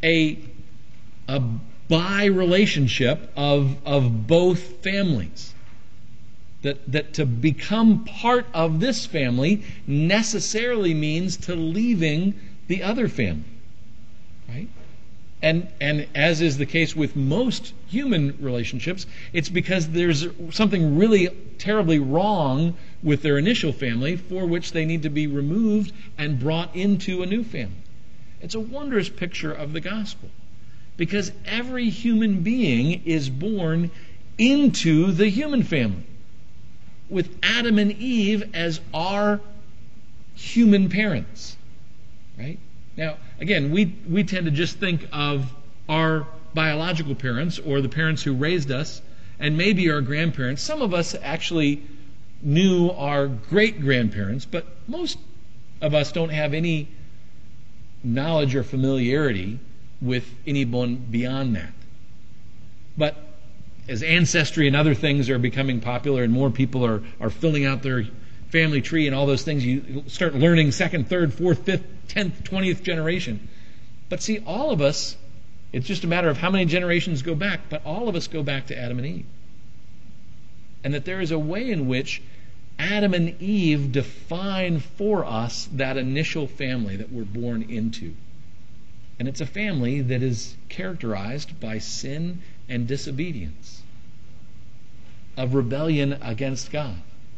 bi relationship of both families. That to become part of this family necessarily means to leaving the other family, right? And as is the case with most human relationships, it's because there's something really terribly wrong with their initial family for which they need to be removed and brought into a new family. It's a wondrous picture of the gospel because every human being is born into the human family with Adam and Eve as our human parents, right? Now, again, we tend to just think of our biological parents or the parents who raised us and maybe our grandparents. Some of us actually knew our great-grandparents, but most of us don't have any knowledge or familiarity with anyone beyond that. But as ancestry and other things are becoming popular and more people are filling out their family tree and all those things, you start learning 2nd, 3rd, 4th, 5th, 10th, 20th generation. But see, all of us, it's just a matter of how many generations go back, but all of us go back to Adam and Eve. And that there is a way in which Adam and Eve define for us that initial family that we're born into. And it's a family that is characterized by sin and disobedience, of rebellion against God.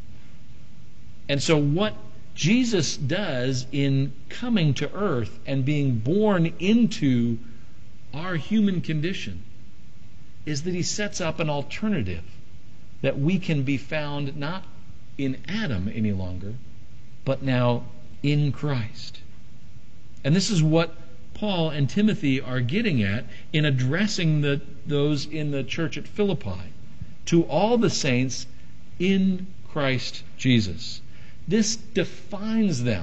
And so what Jesus does in coming to earth and being born into our human condition is that He sets up an alternative that we can be found not in Adam any longer, but now in Christ. And this is what Paul and Timothy are getting at in addressing those in the church at Philippi, to all the saints in Christ Jesus. This defines them.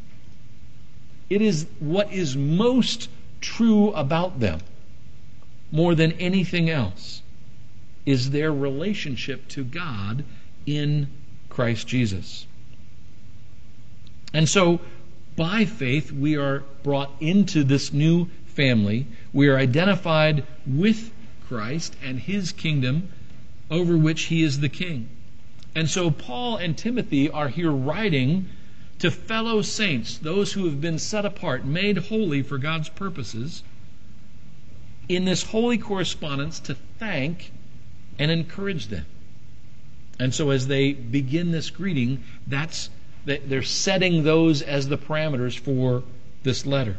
It is what is most true about them, more than anything else, is their relationship to God in Christ Jesus. And so, by faith, we are brought into this new family. We are identified with Christ and His kingdom over which He is the King. And so Paul and Timothy are here writing to fellow saints, those who have been set apart, made holy for God's purposes, in this holy correspondence to thank and encourage them. And so as they begin this greeting, that's They're setting those as the parameters for this letter.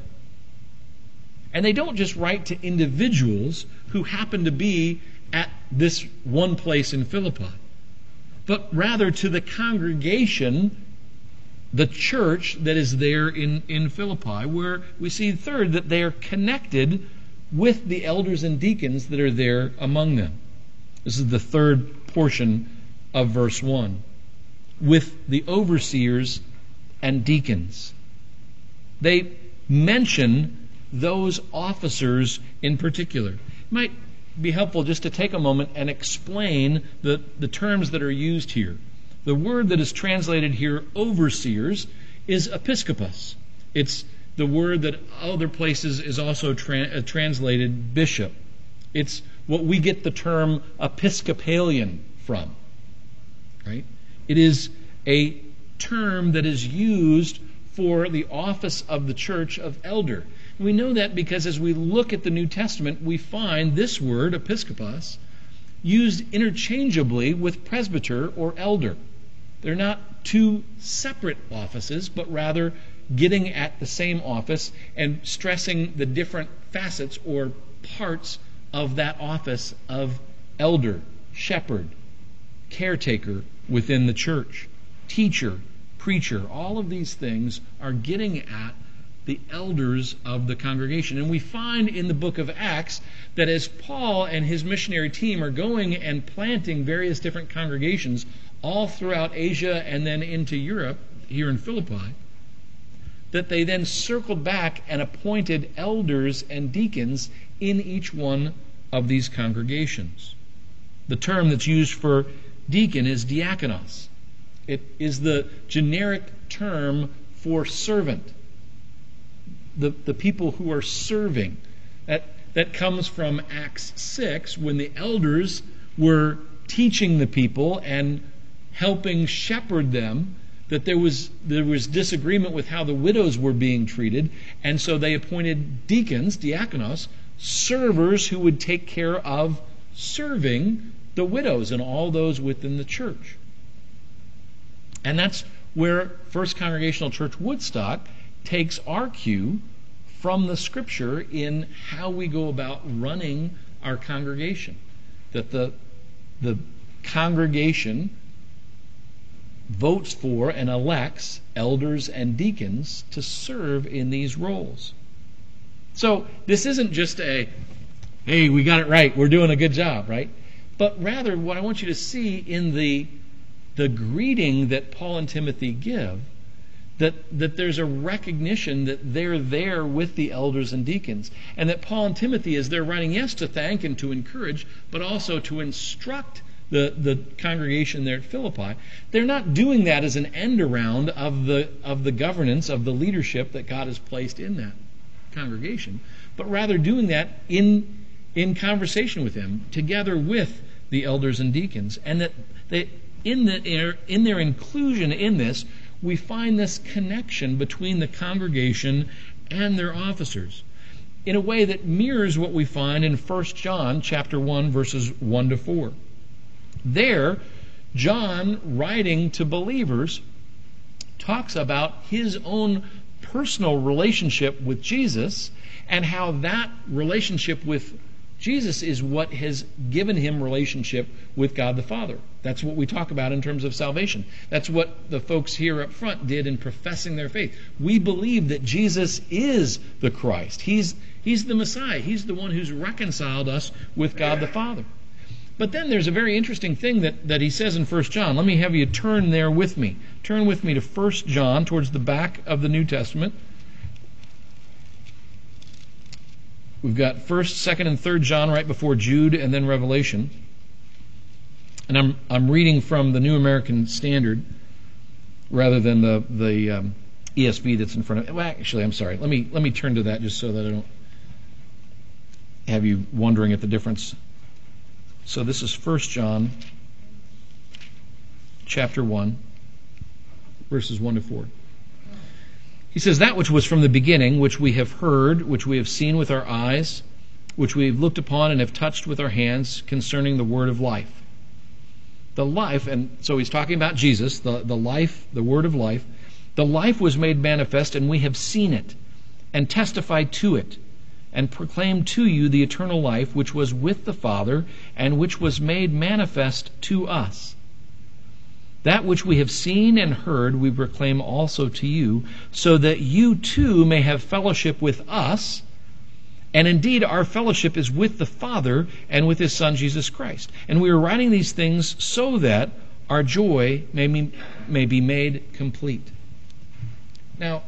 And they don't just write to individuals who happen to be at this one place in Philippi, but rather to the congregation, the church that is there in Philippi, where we see, third, that they are connected with the elders and deacons that are there among them. This is the third portion of verse 1. With the overseers and deacons. They mention those officers in particular. It might be helpful just to take a moment and explain the terms that are used here. The word that is translated here, overseers, is episkopos. It's the word that other places is also translated bishop. It's what we get the term Episcopalian from. Right? It is a term that is used for the office of the church of elder. We know that because as we look at the New Testament, we find this word, episkopos, used interchangeably with presbyter or elder. They're not two separate offices, but rather getting at the same office and stressing the different facets or parts of that office of elder, shepherd, caretaker within the church, teacher, preacher. All of these things are getting at the elders of the congregation. And we find in the book of Acts that as Paul and his missionary team are going and planting various different congregations all throughout Asia and then into Europe, here in Philippi, that they then circled back and appointed elders and deacons in each one of these congregations. The term that's used for deacon is diakonos. It is the generic term for servant. The people who are serving. That comes from Acts 6, when the elders were teaching the people and helping shepherd them, that there was disagreement with how the widows were being treated, and so they appointed deacons, diakonos, servers who would take care of serving the widows and all those within the church. And that's where First Congregational Church Woodstock takes our cue from the Scripture in how we go about running our congregation. That the congregation votes for and elects elders and deacons to serve in these roles. So this isn't just a, hey, we got it right, we're doing a good job, right? But rather, what I want you to see in the greeting that Paul and Timothy give, that there's a recognition that they're there with the elders and deacons, and that Paul and Timothy, as they're writing, yes, to thank and to encourage, but also to instruct the congregation there at Philippi, they're not doing that as an end around of the governance, of the leadership that God has placed in that congregation, but rather doing that in conversation with them, together with the elders and deacons, and that they, in their inclusion in this, we find this connection between the congregation and their officers in a way that mirrors what we find in 1 John chapter 1, verses 1 to 4. There, John, writing to believers, talks about his own personal relationship with Jesus and how that relationship with Jesus is what has given him relationship with God the Father. That's what we talk about in terms of salvation. That's what the folks here up front did in professing their faith. We believe that Jesus is the Christ. He's the Messiah. He's the one who's reconciled us with God the Father. But then there's a very interesting thing that he says in 1 John. Let me have you turn there with me. Turn with me to 1 John, towards the back of the New Testament. We've got 1st, 2nd, and 3rd John right before Jude, and then Revelation. And I'm reading from the New American Standard rather than the ESV that's in front of it. Well, actually, I'm sorry. Let me turn to that just so that I don't have you wondering at the difference. So this is 1 John chapter 1, verses 1 to 4. He says, "That which was from the beginning, which we have heard, which we have seen with our eyes, which we have looked upon and have touched with our hands, concerning the word of life." The life, and so he's talking about Jesus, the life, the word of life, The life was made manifest, and we have seen it, and testified to it, and proclaimed to you the eternal life which was with the Father, and which was made manifest to us. That which we have seen and heard we proclaim also to you, so that you too may have fellowship with us. And indeed our fellowship is with the Father and with His Son Jesus Christ. And we are writing these things so that our joy may be made complete. Now,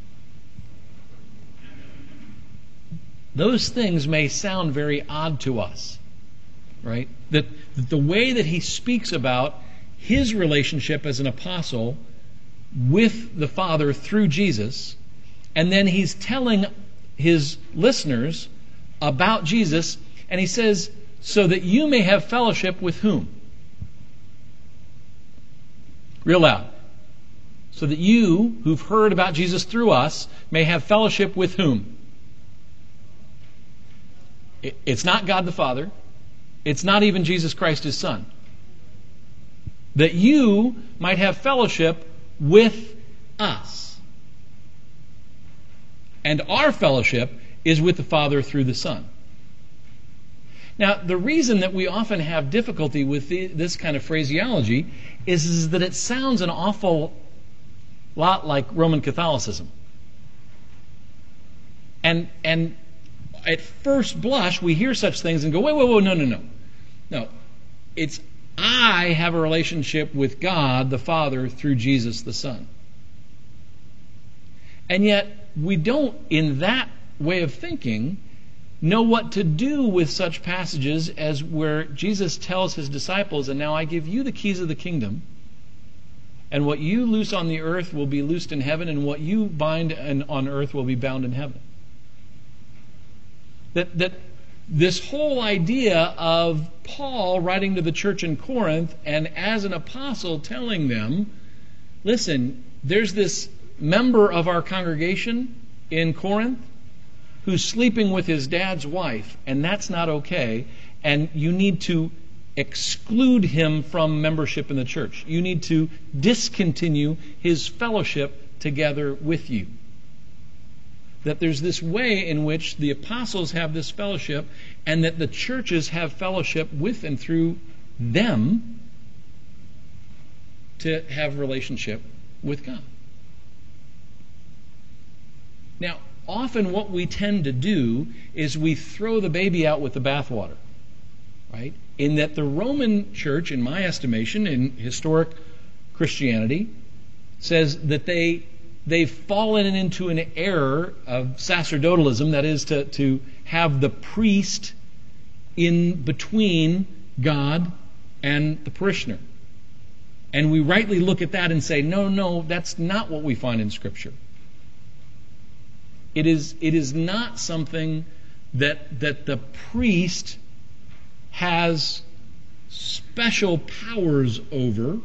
those things may sound very odd to us, right? That the way that he speaks about his relationship as an apostle with the Father through Jesus, and then he's telling his listeners about Jesus, and he says, so that you may have fellowship with whom? Real loud. So that you, who've heard about Jesus through us, may have fellowship with whom? It's not God the Father. It's not even Jesus Christ, His Son. That you might have fellowship with us. And our fellowship is with the Father through the Son. Now, the reason that we often have difficulty with this kind of phraseology is that it sounds an awful lot like Roman Catholicism. And at first blush, we hear such things and go, wait, no. No, it's I have a relationship with God the Father through Jesus the Son. And yet, we don't, in that way of thinking, know what to do with such passages as where Jesus tells His disciples, and now I give you the keys of the kingdom, and what you loose on the earth will be loosed in heaven, and what you bind on earth will be bound in heaven. That this whole idea of Paul writing to the church in Corinth and as an apostle telling them, listen, there's this member of our congregation in Corinth who's sleeping with his dad's wife, and that's not okay, and you need to exclude him from membership in the church. You need to discontinue his fellowship together with you. That there's this way in which the apostles have this fellowship, and that the churches have fellowship with and through them to have relationship with God. Now, often what we tend to do is we throw the baby out with the bathwater, right? In that the Roman church, in my estimation, in historic Christianity, says that they've fallen into an error of sacerdotalism, that is to have the priest in between God and the parishioner. And we rightly look at that and say, no, that's not what we find in Scripture. It is not something that the priest has special powers over,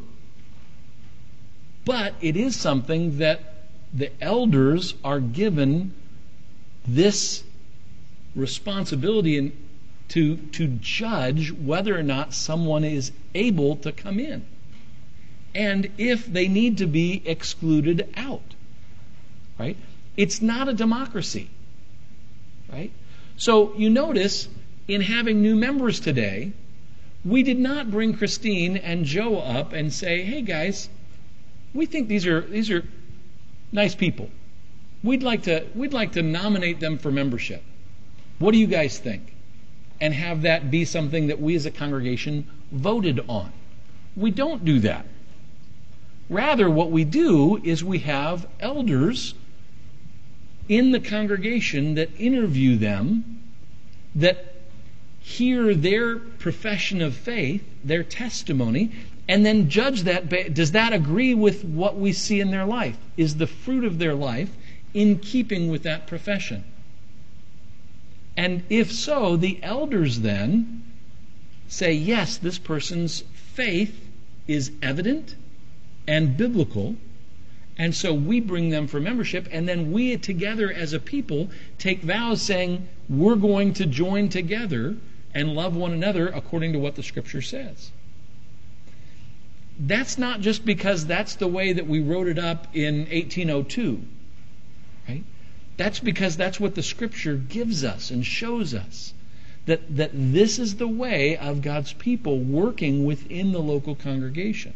but it is something that the elders are given this responsibility to judge whether or not someone is able to come in, and if they need to be excluded out. Right? It's not a democracy. Right? So you notice in having new members today, we did not bring Christine and Joe up and say, hey guys, we think these are nice people. We'd like to nominate them for membership. What do you guys think? And have that be something that we as a congregation voted on. We don't do that. Rather, what we do is we have elders in the congregation that interview them, that hear their profession of faith, their testimony, and then judge that. Does that agree with what we see in their life? Is the fruit of their life in keeping with that profession? And if so, the elders then say, yes, this person's faith is evident and biblical, and so we bring them for membership, and then we together as a people take vows saying we're going to join together and love one another according to what the Scripture says. that's not just because that's the way that we wrote it up in 1802, right? That's because that's what the Scripture gives us and shows us, that this is the way of God's people working within the local congregation.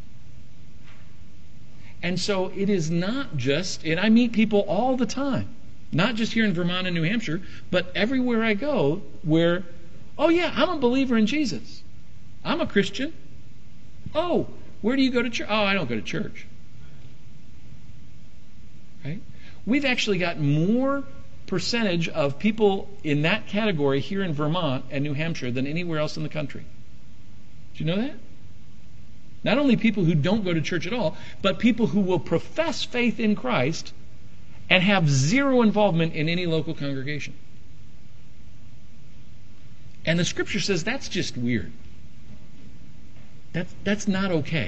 And so it is not just, and I meet people all the time, not just here in Vermont and New Hampshire, but everywhere I go where, oh yeah, I'm a believer in Jesus. I'm a Christian. Oh, where do you go to church? Oh, I don't go to church. Right? We've actually got more percentage of people in that category here in Vermont and New Hampshire than anywhere else in the country. Did you know that? Not only people who don't go to church at all, but people who will profess faith in Christ and have zero involvement in any local congregation. And the Scripture says that's just weird. That's not okay.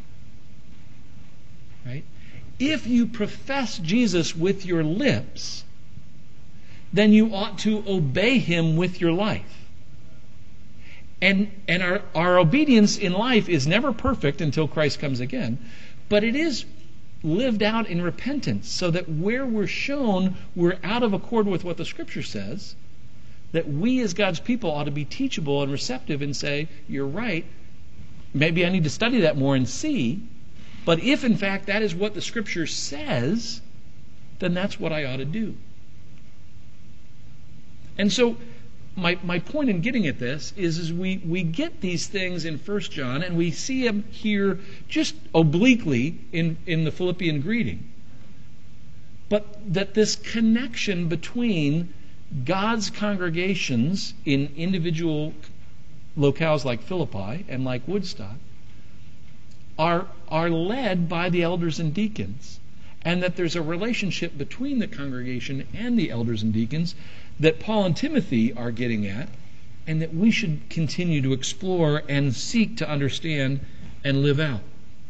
Right? If you profess Jesus with your lips, then you ought to obey Him with your life. And our obedience in life is never perfect until Christ comes again, but it is lived out in repentance, so that where we're shown we're out of accord with what the Scripture says, that we as God's people ought to be teachable and receptive and say, you're right, maybe I need to study that more and see, but if in fact that is what the Scripture says, then that's what I ought to do. And so my point in getting at this is we get these things in 1 John, and we see them here just obliquely in the Philippian greeting. But that this connection between God's congregations in individual locales like Philippi and like Woodstock are led by the elders and deacons, and that there's a relationship between the congregation and the elders and deacons that Paul and Timothy are getting at, and that we should continue to explore and seek to understand and live out.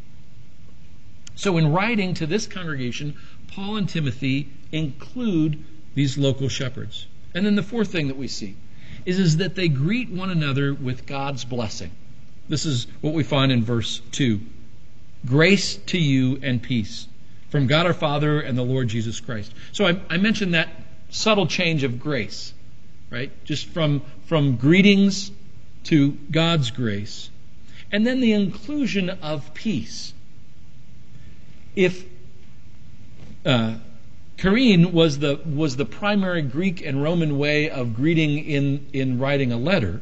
So in writing to this congregation, Paul and Timothy include these local shepherds. And then the fourth thing that we see is that they greet one another with God's blessing. This is what we find in verse 2. Grace to you and peace from God our Father and the Lord Jesus Christ. So I mentioned that subtle change of grace, right? Just from greetings to God's grace. And then the inclusion of peace. If Karine was the primary Greek and Roman way of greeting in writing a letter,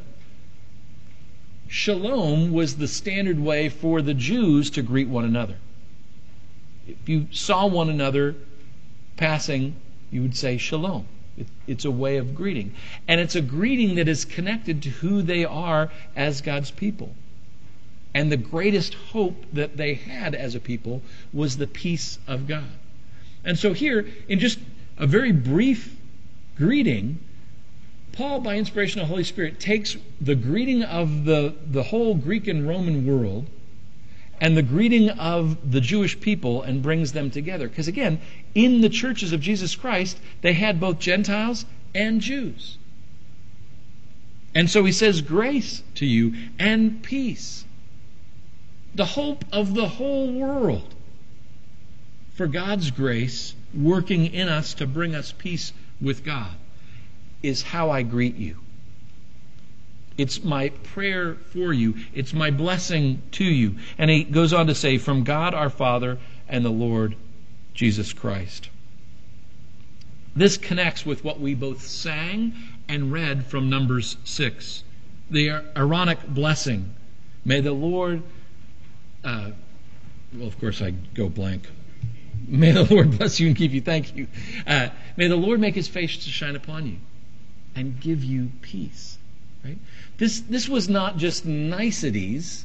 shalom was the standard way for the Jews to greet one another. If you saw one another passing, you would say shalom. It's a way of greeting. And it's a greeting that is connected to who they are as God's people. And the greatest hope that they had as a people was the peace of God. And so here, in just a very brief greeting, Paul, by inspiration of the Holy Spirit, takes the greeting of the whole Greek and Roman world and the greeting of the Jewish people and brings them together. Because again, in the churches of Jesus Christ, they had both Gentiles and Jews. And so he says, grace to you and peace. The hope of the whole world for God's grace working in us to bring us peace with God is how I greet you. It's my prayer for you. It's my blessing to you. And he goes on to say, from God our Father and the Lord Jesus Christ. This connects with what we both sang and read from Numbers 6. The Aaronic blessing. May the Lord, well, of course I go blank. May the Lord bless you and keep you. Thank you. May the Lord make His face to shine upon you and give you peace. Right? This was not just niceties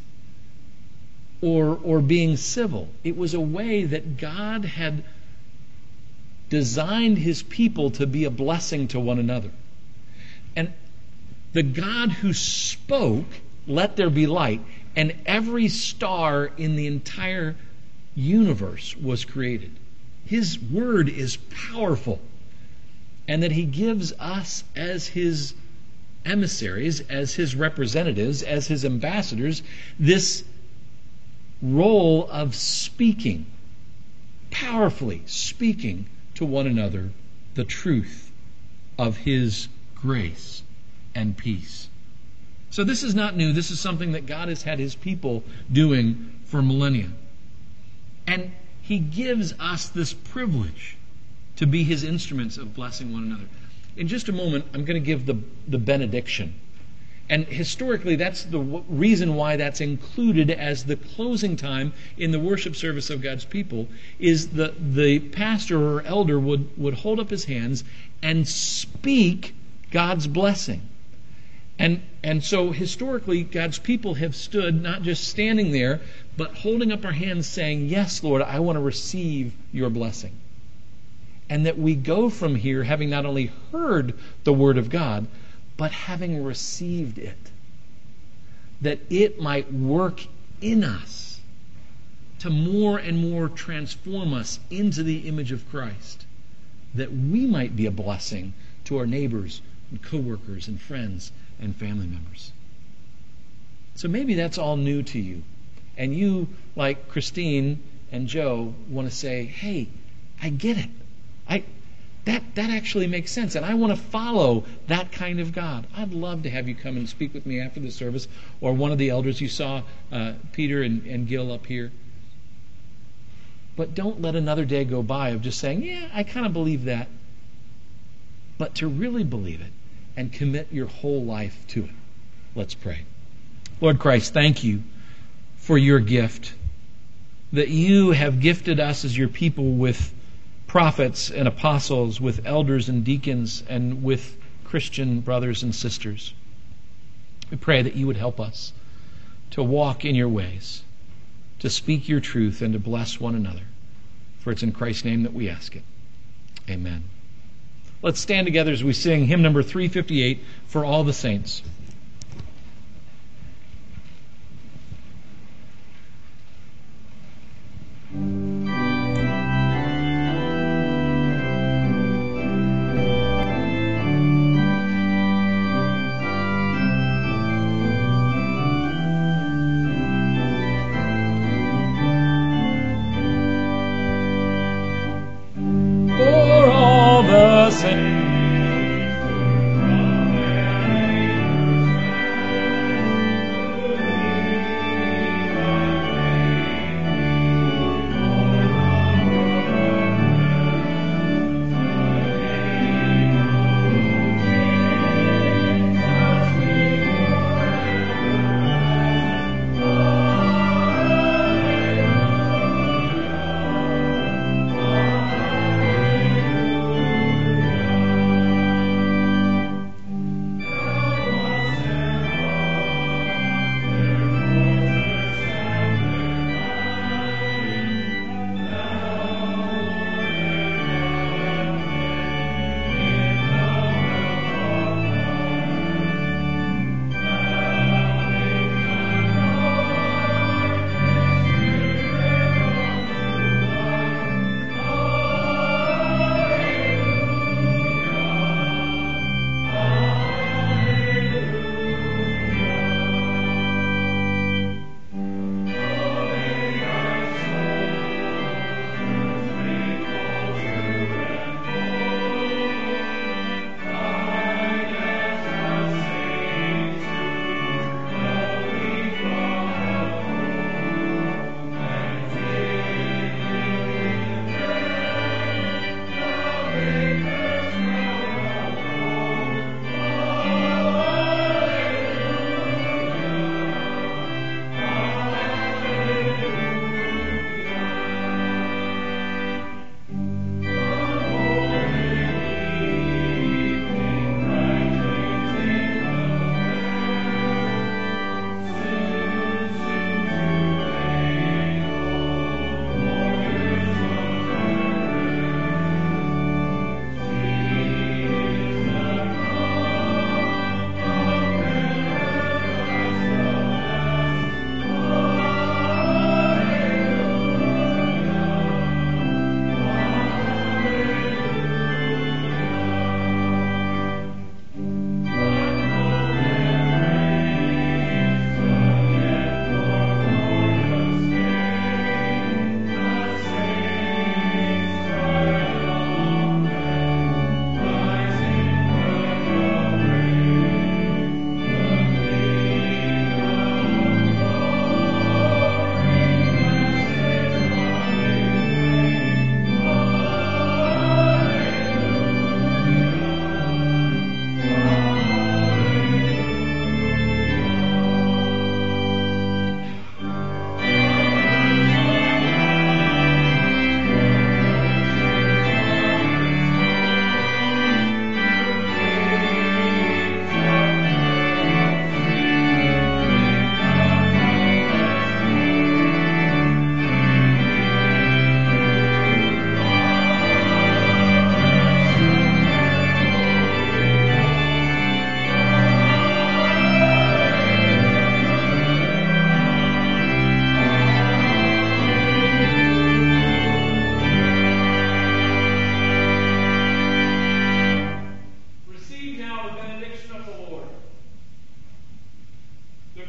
or being civil. It was a way that God had designed His people to be a blessing to one another. And the God who spoke, let there be light, and every star in the entire universe was created. His word is powerful. And that He gives us as His emissaries, as His representatives, as His ambassadors, this role of speaking, powerfully speaking to one another the truth of His grace and peace. So this is not new. This is something that God has had His people doing for millennia. And He gives us this privilege to be His instruments of blessing one another. In just a moment, I'm going to give the benediction. And historically, that's the reason why that's included as the closing time in the worship service of God's people, is the pastor or elder would hold up his hands and speak God's blessing. And so historically, God's people have stood, not just standing there, but holding up our hands saying, yes, Lord, I want to receive your blessing. And that we go from here having not only heard the Word of God, but having received it. That it might work in us to more and more transform us into the image of Christ. That we might be a blessing to our neighbors and co-workers and friends and family members. So maybe that's all new to you. And you, like Christine and Joe, want to say, hey, I get it. That actually makes sense, and I want to follow that kind of God. I'd love to have you come and speak with me after the service, or one of the elders. You saw Peter and Gil up here. But don't let another day go by of just saying, yeah, I kind of believe that. But to really believe it and commit your whole life to it. Let's pray. Lord Christ, thank you for your gift, that you have gifted us as your people with prophets and apostles, with elders and deacons, and with Christian brothers and sisters. We pray that you would help us to walk in your ways, to speak your truth, and to bless one another. For it's in Christ's name that we ask it. Amen. Let's stand together as we sing hymn number 358, For All the Saints.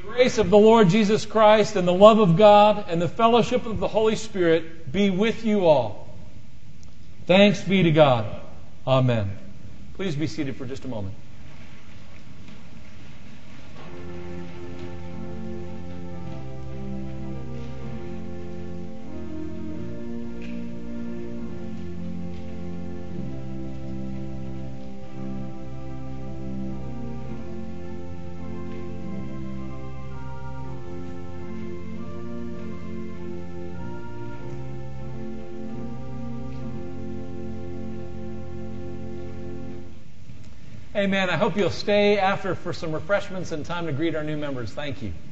The grace of the Lord Jesus Christ and the love of God and the fellowship of the Holy Spirit be with you all. Thanks be to God. Amen. Please be seated for just a moment. Amen. I hope you'll stay after for some refreshments and time to greet our new members. Thank you.